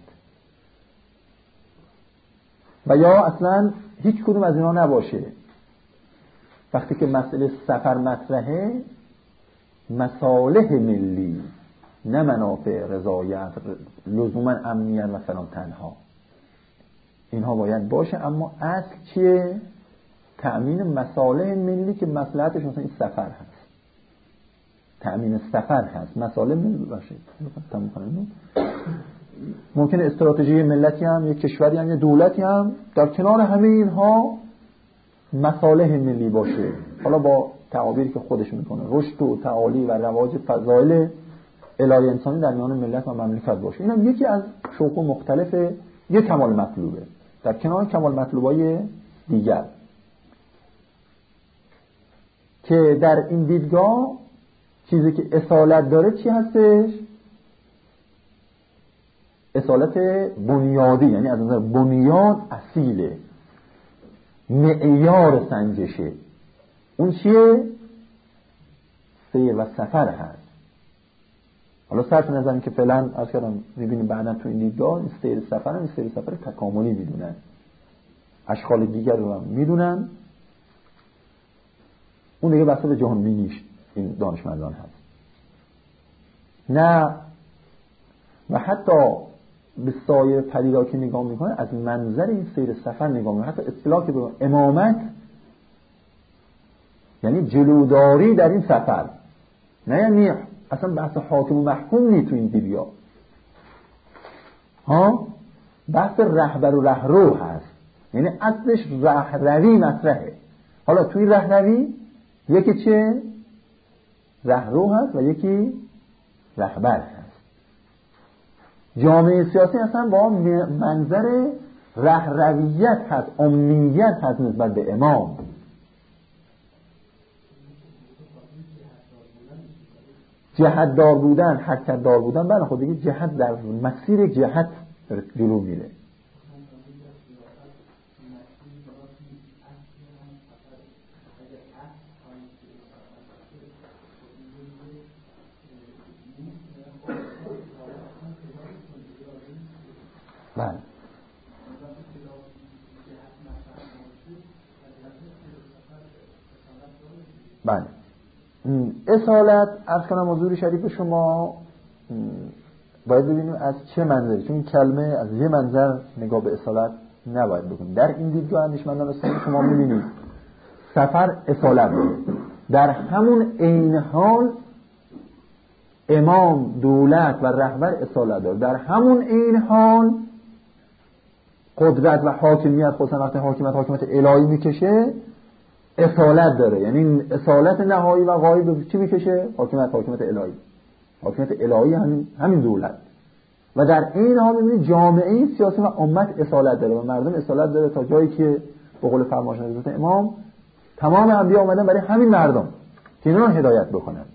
و یا اصلا هیچ کدوم از اینا نباشه. وقتی که مسئله سفر مطرحه، مصالح ملی نه منافع رضایت لزوما امنیت و فلان تنها، اینها باید باشه. اما اصل چیه؟ تأمین مصالح ملی که مصلحتش مثلا این سفر هست، تأمین سفر هست، مصالح ملی باشه. ممکنه استراتژی ملتی هم، یک کشوری هم، یک دولتی هم در کنار همه اینها مصالح ملی باشه، حالا با تعابیری که خودش میکنه، رشد و تعالی و رواج فضایل الهی انسانی در میان ملت و مملکت باشه. این هم یکی از شوق مختلف یک کمال مطلوبه در کنار کمال مطلوبای دیگر، که در این دیدگاه چیزی که اصالت داره چی هستش؟ اصالت بنیادی، یعنی از نظر بنیاد اصیله، معیار سنجشه. اون چیه؟ سیر و سفر هست. حالا صرف نظر که فعلا از کردم میبینیم بعدا تو این دیدگاه این سیر سفر هم این سیر سفر تکاملی میدونن، اشکال دیگر رو هم میدونن، اون دیگه بحث به جهان بینیش این دانشمندان هست. نه و حتی به سایر پدیده‌ها که نگاه میکنه از منظر این سیر سفر نگاه میکنه. حتی اصطلاح که به امامت یعنی جلوداری در این سفر، نه یعنی اصلا بحث حاکم و محکوم نیست تو این دیدگاه. بحث رهبر و رهرو هست، یعنی اصلش رهروی مطرحه. حالا توی رهروی یکی چه؟ رهرو هست و یکی رهبر هست. جامعه سیاسی اصلا با منظر رهرویت هست، امیت هست نسبت به امام. جهت دار بودن، حرکت دار بودن، بله خود دیگه جهت در مسیر جهت جلو میره. بله بله. اصالت عرض کنم حضور شریف شما باید ببینیم از چه منظری، چون این کلمه از یه منظر نگاه به اصالت نباید بکنیم. در این دیدگاه اندیشمندان اسلامی شما می‌بینید سفر اصالت داره، در همون عین حال امام، دولت و رهبر اصالت داره، در همون عین حال قدرت و حاکمیت، خصوصا وقتی حاکمیت الهی میکشه اصالت داره. یعنی اصالت نهایی و غایب چی میکشه؟ حاکمیت الهی. حاکمیت الهی همین دولت. و در این حال میبینید جامعه سیاسی و امت اصالت داره و مردم اصالت داره تا جایی که به قول فرمایشات حضرت امام تمام انبیا اومدن برای همین مردم که اینا رو هدایت بکنن.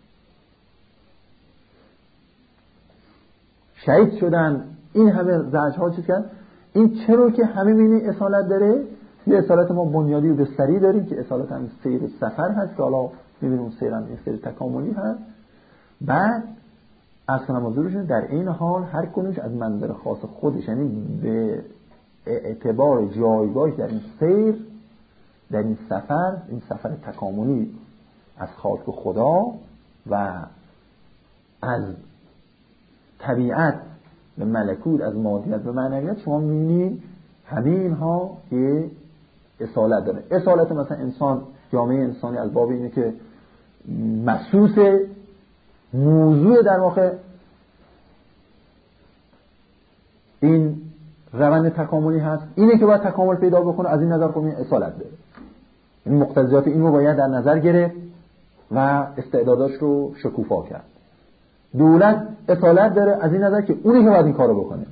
شهید شدن، این همه زجرها چیز کردن. این چرا که همه میبینی اصالت داره؟ یه اصالت ما بنیادی و بستری داریم که اصالت هم سیر سفر هست که حالا میبینیم سیر هم سیر تکاملی هست. بعد اصلا حضورشون در این حال هر کنونش از منظر خاص خودش، یعنی به اعتبار جایگاهش در این سیر، در این سفر تکاملی از خالق خدا و از طبیعت به ملکوت، از مادیت به معنویت، شما می‌بینید همه اینها یه اصالت داره. اصالت مثلا انسان، جامعه انسانی از باب اینه که محسوس موضوع در واقع این روند تکاملی هست، اینه که باید تکامل پیدا بکنه. از این نظر خب این اصالت داره، این مقتضیات این رو باید در نظر گرفت و استعداداش رو شکوفا کرد. دولت اصالت داره از این نظر که اونی که باید این کارو بکنه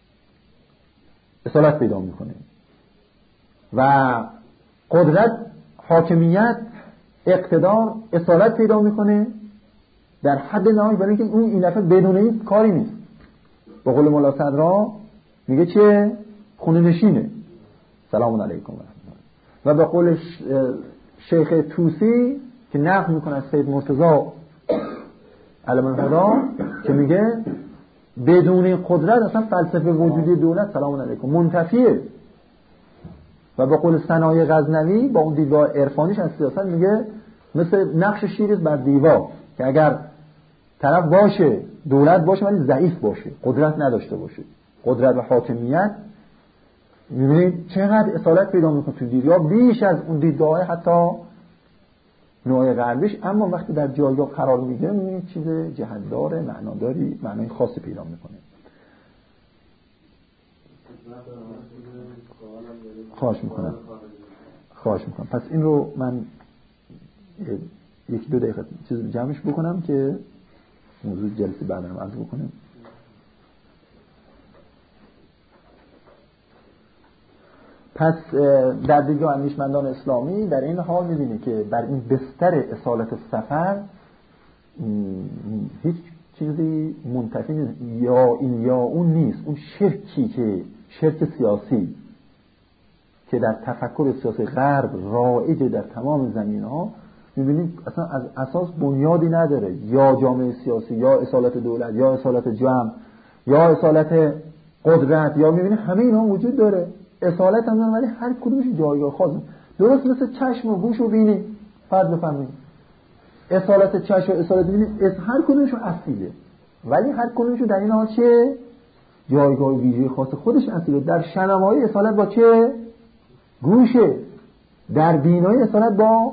اصالت پیدا میکنه. و قدرت، حاکمیت، اقتدار اصالت پیدا میکنه در حد نهایی، برای اینکه اون این دفعه بدون این کاری نیست. به قول مولا صدرا میگه چه؟ خونه نشینه. سلام علیکم و به قول شیخ توسی که نقل میکنه از سید مرتضی علم الهدا که میگه بدون قدرت اصلا فلسفه وجودی دولت سلام علیکم منتفیه. و به قول ثنای غزنوی با اون دیدگاه عرفانیش از سیاست میگه مثل نقش شیریز بر دیوار که اگر طرف باشه، دولت باشه ولی ضعیف باشه، قدرت نداشته باشه، قدرت و حاکمیت، میبینید چقدر اصالت پیدا میکنه تو دیدگاه بیش از اون دیدگاه حتی نوع غربیش. اما وقتی در جایگاه قرار میگیره میبینید چیز جهت‌دار، معناداری، معنای خاصی پیدا میکنه. خواهش میکنم. پس این رو من یکی دو دقیقه چیز جمعش بکنم که موضوع جلسه بعدم عرض بکنیم. پس در دیدگاه اندیشمندان اسلامی در این حال می‌بینی که بر این بستر اصالت سفر هیچ چیزی منتفی نیست، یا این یا اون نیست. اون شرکی که شرک سیاسی که در تفکر سیاسی غرب رایج در تمام زمینه‌ها می‌بینید اصلا از اساس بنیادی نداره، یا جامعه سیاسی، یا اصالت دولت، یا اصالت جمع، یا اصالت قدرت، یا می‌بینید همه اینها وجود داره. اصالت هم ولی هر کدومش جایگاه خاصه. درست مثل چشم و گوش و بینی فرض بفرمایید، اصالت چشم و اصالت بینی هر کدومش اصیله، ولی هر کدومش در این حال چه؟ جایگاه ویژه خاص خودش اصیله. در شنوایی اصالت با چه؟ گوشه. در بینایی اصالت با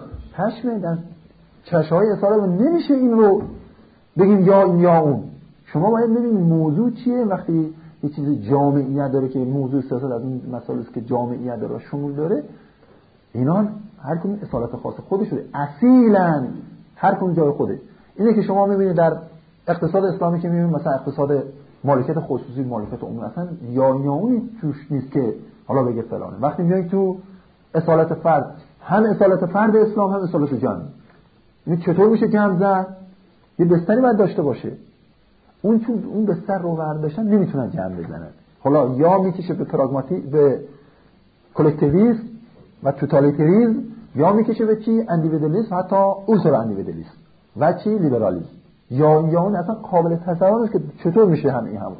چشمه. در چشم‌های اصالت نمیشه این رو بگیم یا این یا اون. شما باید ببینید موضوع چیه. وقتی یه چیز جامعیت داره که موضوع سیاست از این مسائل است که جامعیت داره و شمول داره، اینا هر کدوم اصالت خاص خودشه، اصیلاً هر کدوم جای خوده. اینه که شما میبینید در اقتصاد اسلامی که میبینید مثلا اقتصاد مالکیت خصوصی، مالکیت عمومی، اصلا یا اونی توش نیست که حالا بگه فلانه. وقتی میای تو اصالت فرد، هم اصالت فرد اسلام هم اصالت جمع. این چطور میشه جمع زد؟ یه بستری باید داشته باشه. اون چون اون بستر رو برداشتن نمیتونن جمع بزنن. حالا یا میکشه به به کلکتیویسم و توتالیتاریسم، یا میکشه به چی؟ اندیویدوالیسم، حتی اولترا اندیویدوالیسم و چی؟ لیبرالیسم. یا اون اصلا قابل تصور نیست که چطور میشه هم این هم اون.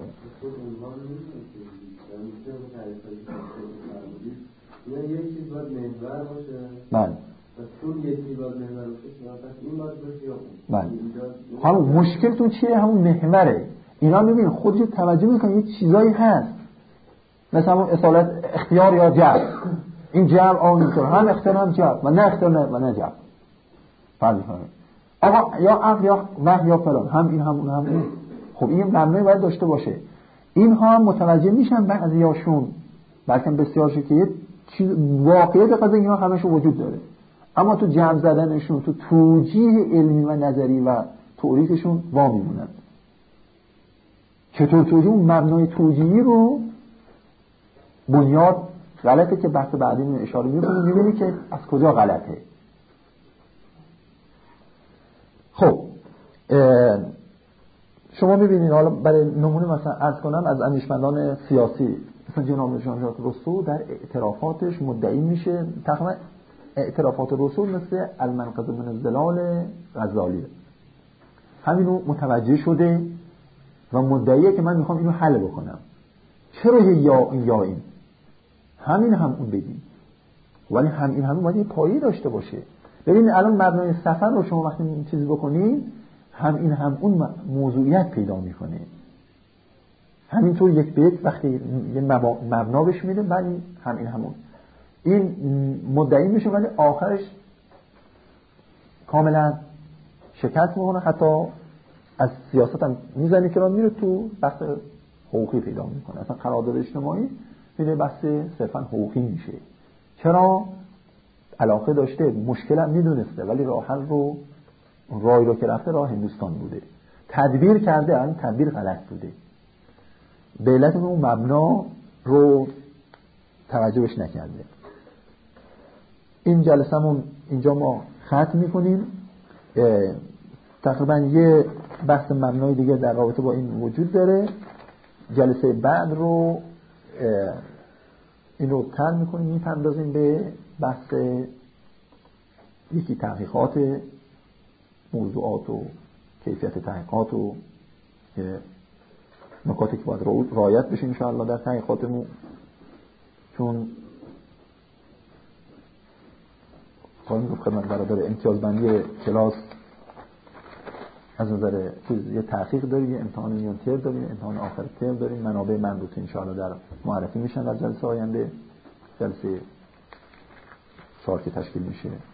یک چیز باید محور باشه. بله. چون یکی باید محور باشه، پس این باید باشه یا اون. بله. همون مشکلتون چیه؟ همون محوره. اینا ببین خودش توجه میکنه یه چیزایی هست. مثلا همون اصالت اختیار یا جبر. این جبر اینطور هم اختیار هم جبر و نه اختیار و نه جبر. فرق میکنه. آقا یا عقل یا وحی یا فلان، هم این هم اون هم این. خب این مبنی باید داشته باشه. اینها هم متوجه میشن بعضیاشون، بلکه بسیارشون که چیز واقعیت قضیه اینا همشون وجود داره، اما تو جمع زدنشون، تو توجیه علمی و نظری و تئوریکشون وا میمونن. چطور توجیه؟ اون مبنای توجیهی رو بنیاد غلطه که بحث بعدی رو اشاره میکنه، میبینی که از کجا غلطه. خب شما میبینید، حالا برای نمونه مثلا عرض کنم از اندیشمندان سیاسی مثلا جناب ژان ژاک روسو در اعترافاتش مدعی میشه، تقریبا اعترافات روسو مثل المنقذ من الضلال غزالیه، همینو متوجه شده و مدعیه که من میخوام اینو حل بکنم. چرا یا این همین هم اون بگیم، ولی هم این باید یه پایه داشته باشه. ببینید الان مبنای سفر رو شما وقتی این چیز بکنید، هم این هم اون موضوعیت پیدا میکنه. همینطور یک به یک وقتی یه مبنا بهش میده، ولی هم این هم اون این مدعی میشه، ولی آخرش کاملا شکست میکنه. حتی از سیاست هم میزنه که میره تو بحث حقوقی پیدا میکنه. اصلا قرارداد اجتماعی میره بحث صرفا حقوقی میشه. چرا؟ علاقه داشته، مشکل هم میدونسته، ولی راه حل رو راهی رو که رفته راه هندوستان بوده، تدبیر کرده، این تدبیر غلط بوده. به علت اون مبنا رو توجهش نکرده. این جلسمون اینجا ما ختم میکنیم. تقریبا یه بحث مبنای دیگه در رابطه با این وجود داره. جلسه بعد رو این رو تر میکنیم، میپردازیم به بحث یکی تحقیقات موضوعات و کیفیت تحقیقات و نکاتی که باید رعایت بشه انشاءالله در تحقیقاتمون، چون خواهیم گفت خدمت برادر امتیازبندی کلاس از نظر یه تحقیق داریم، یه امتحان میان ترم داریم، امتحان آخر ترم داریم، منابع مربوطه انشاءالله در معرفی میشن در جلسه آینده. جلسه 4 که تشکیل میشه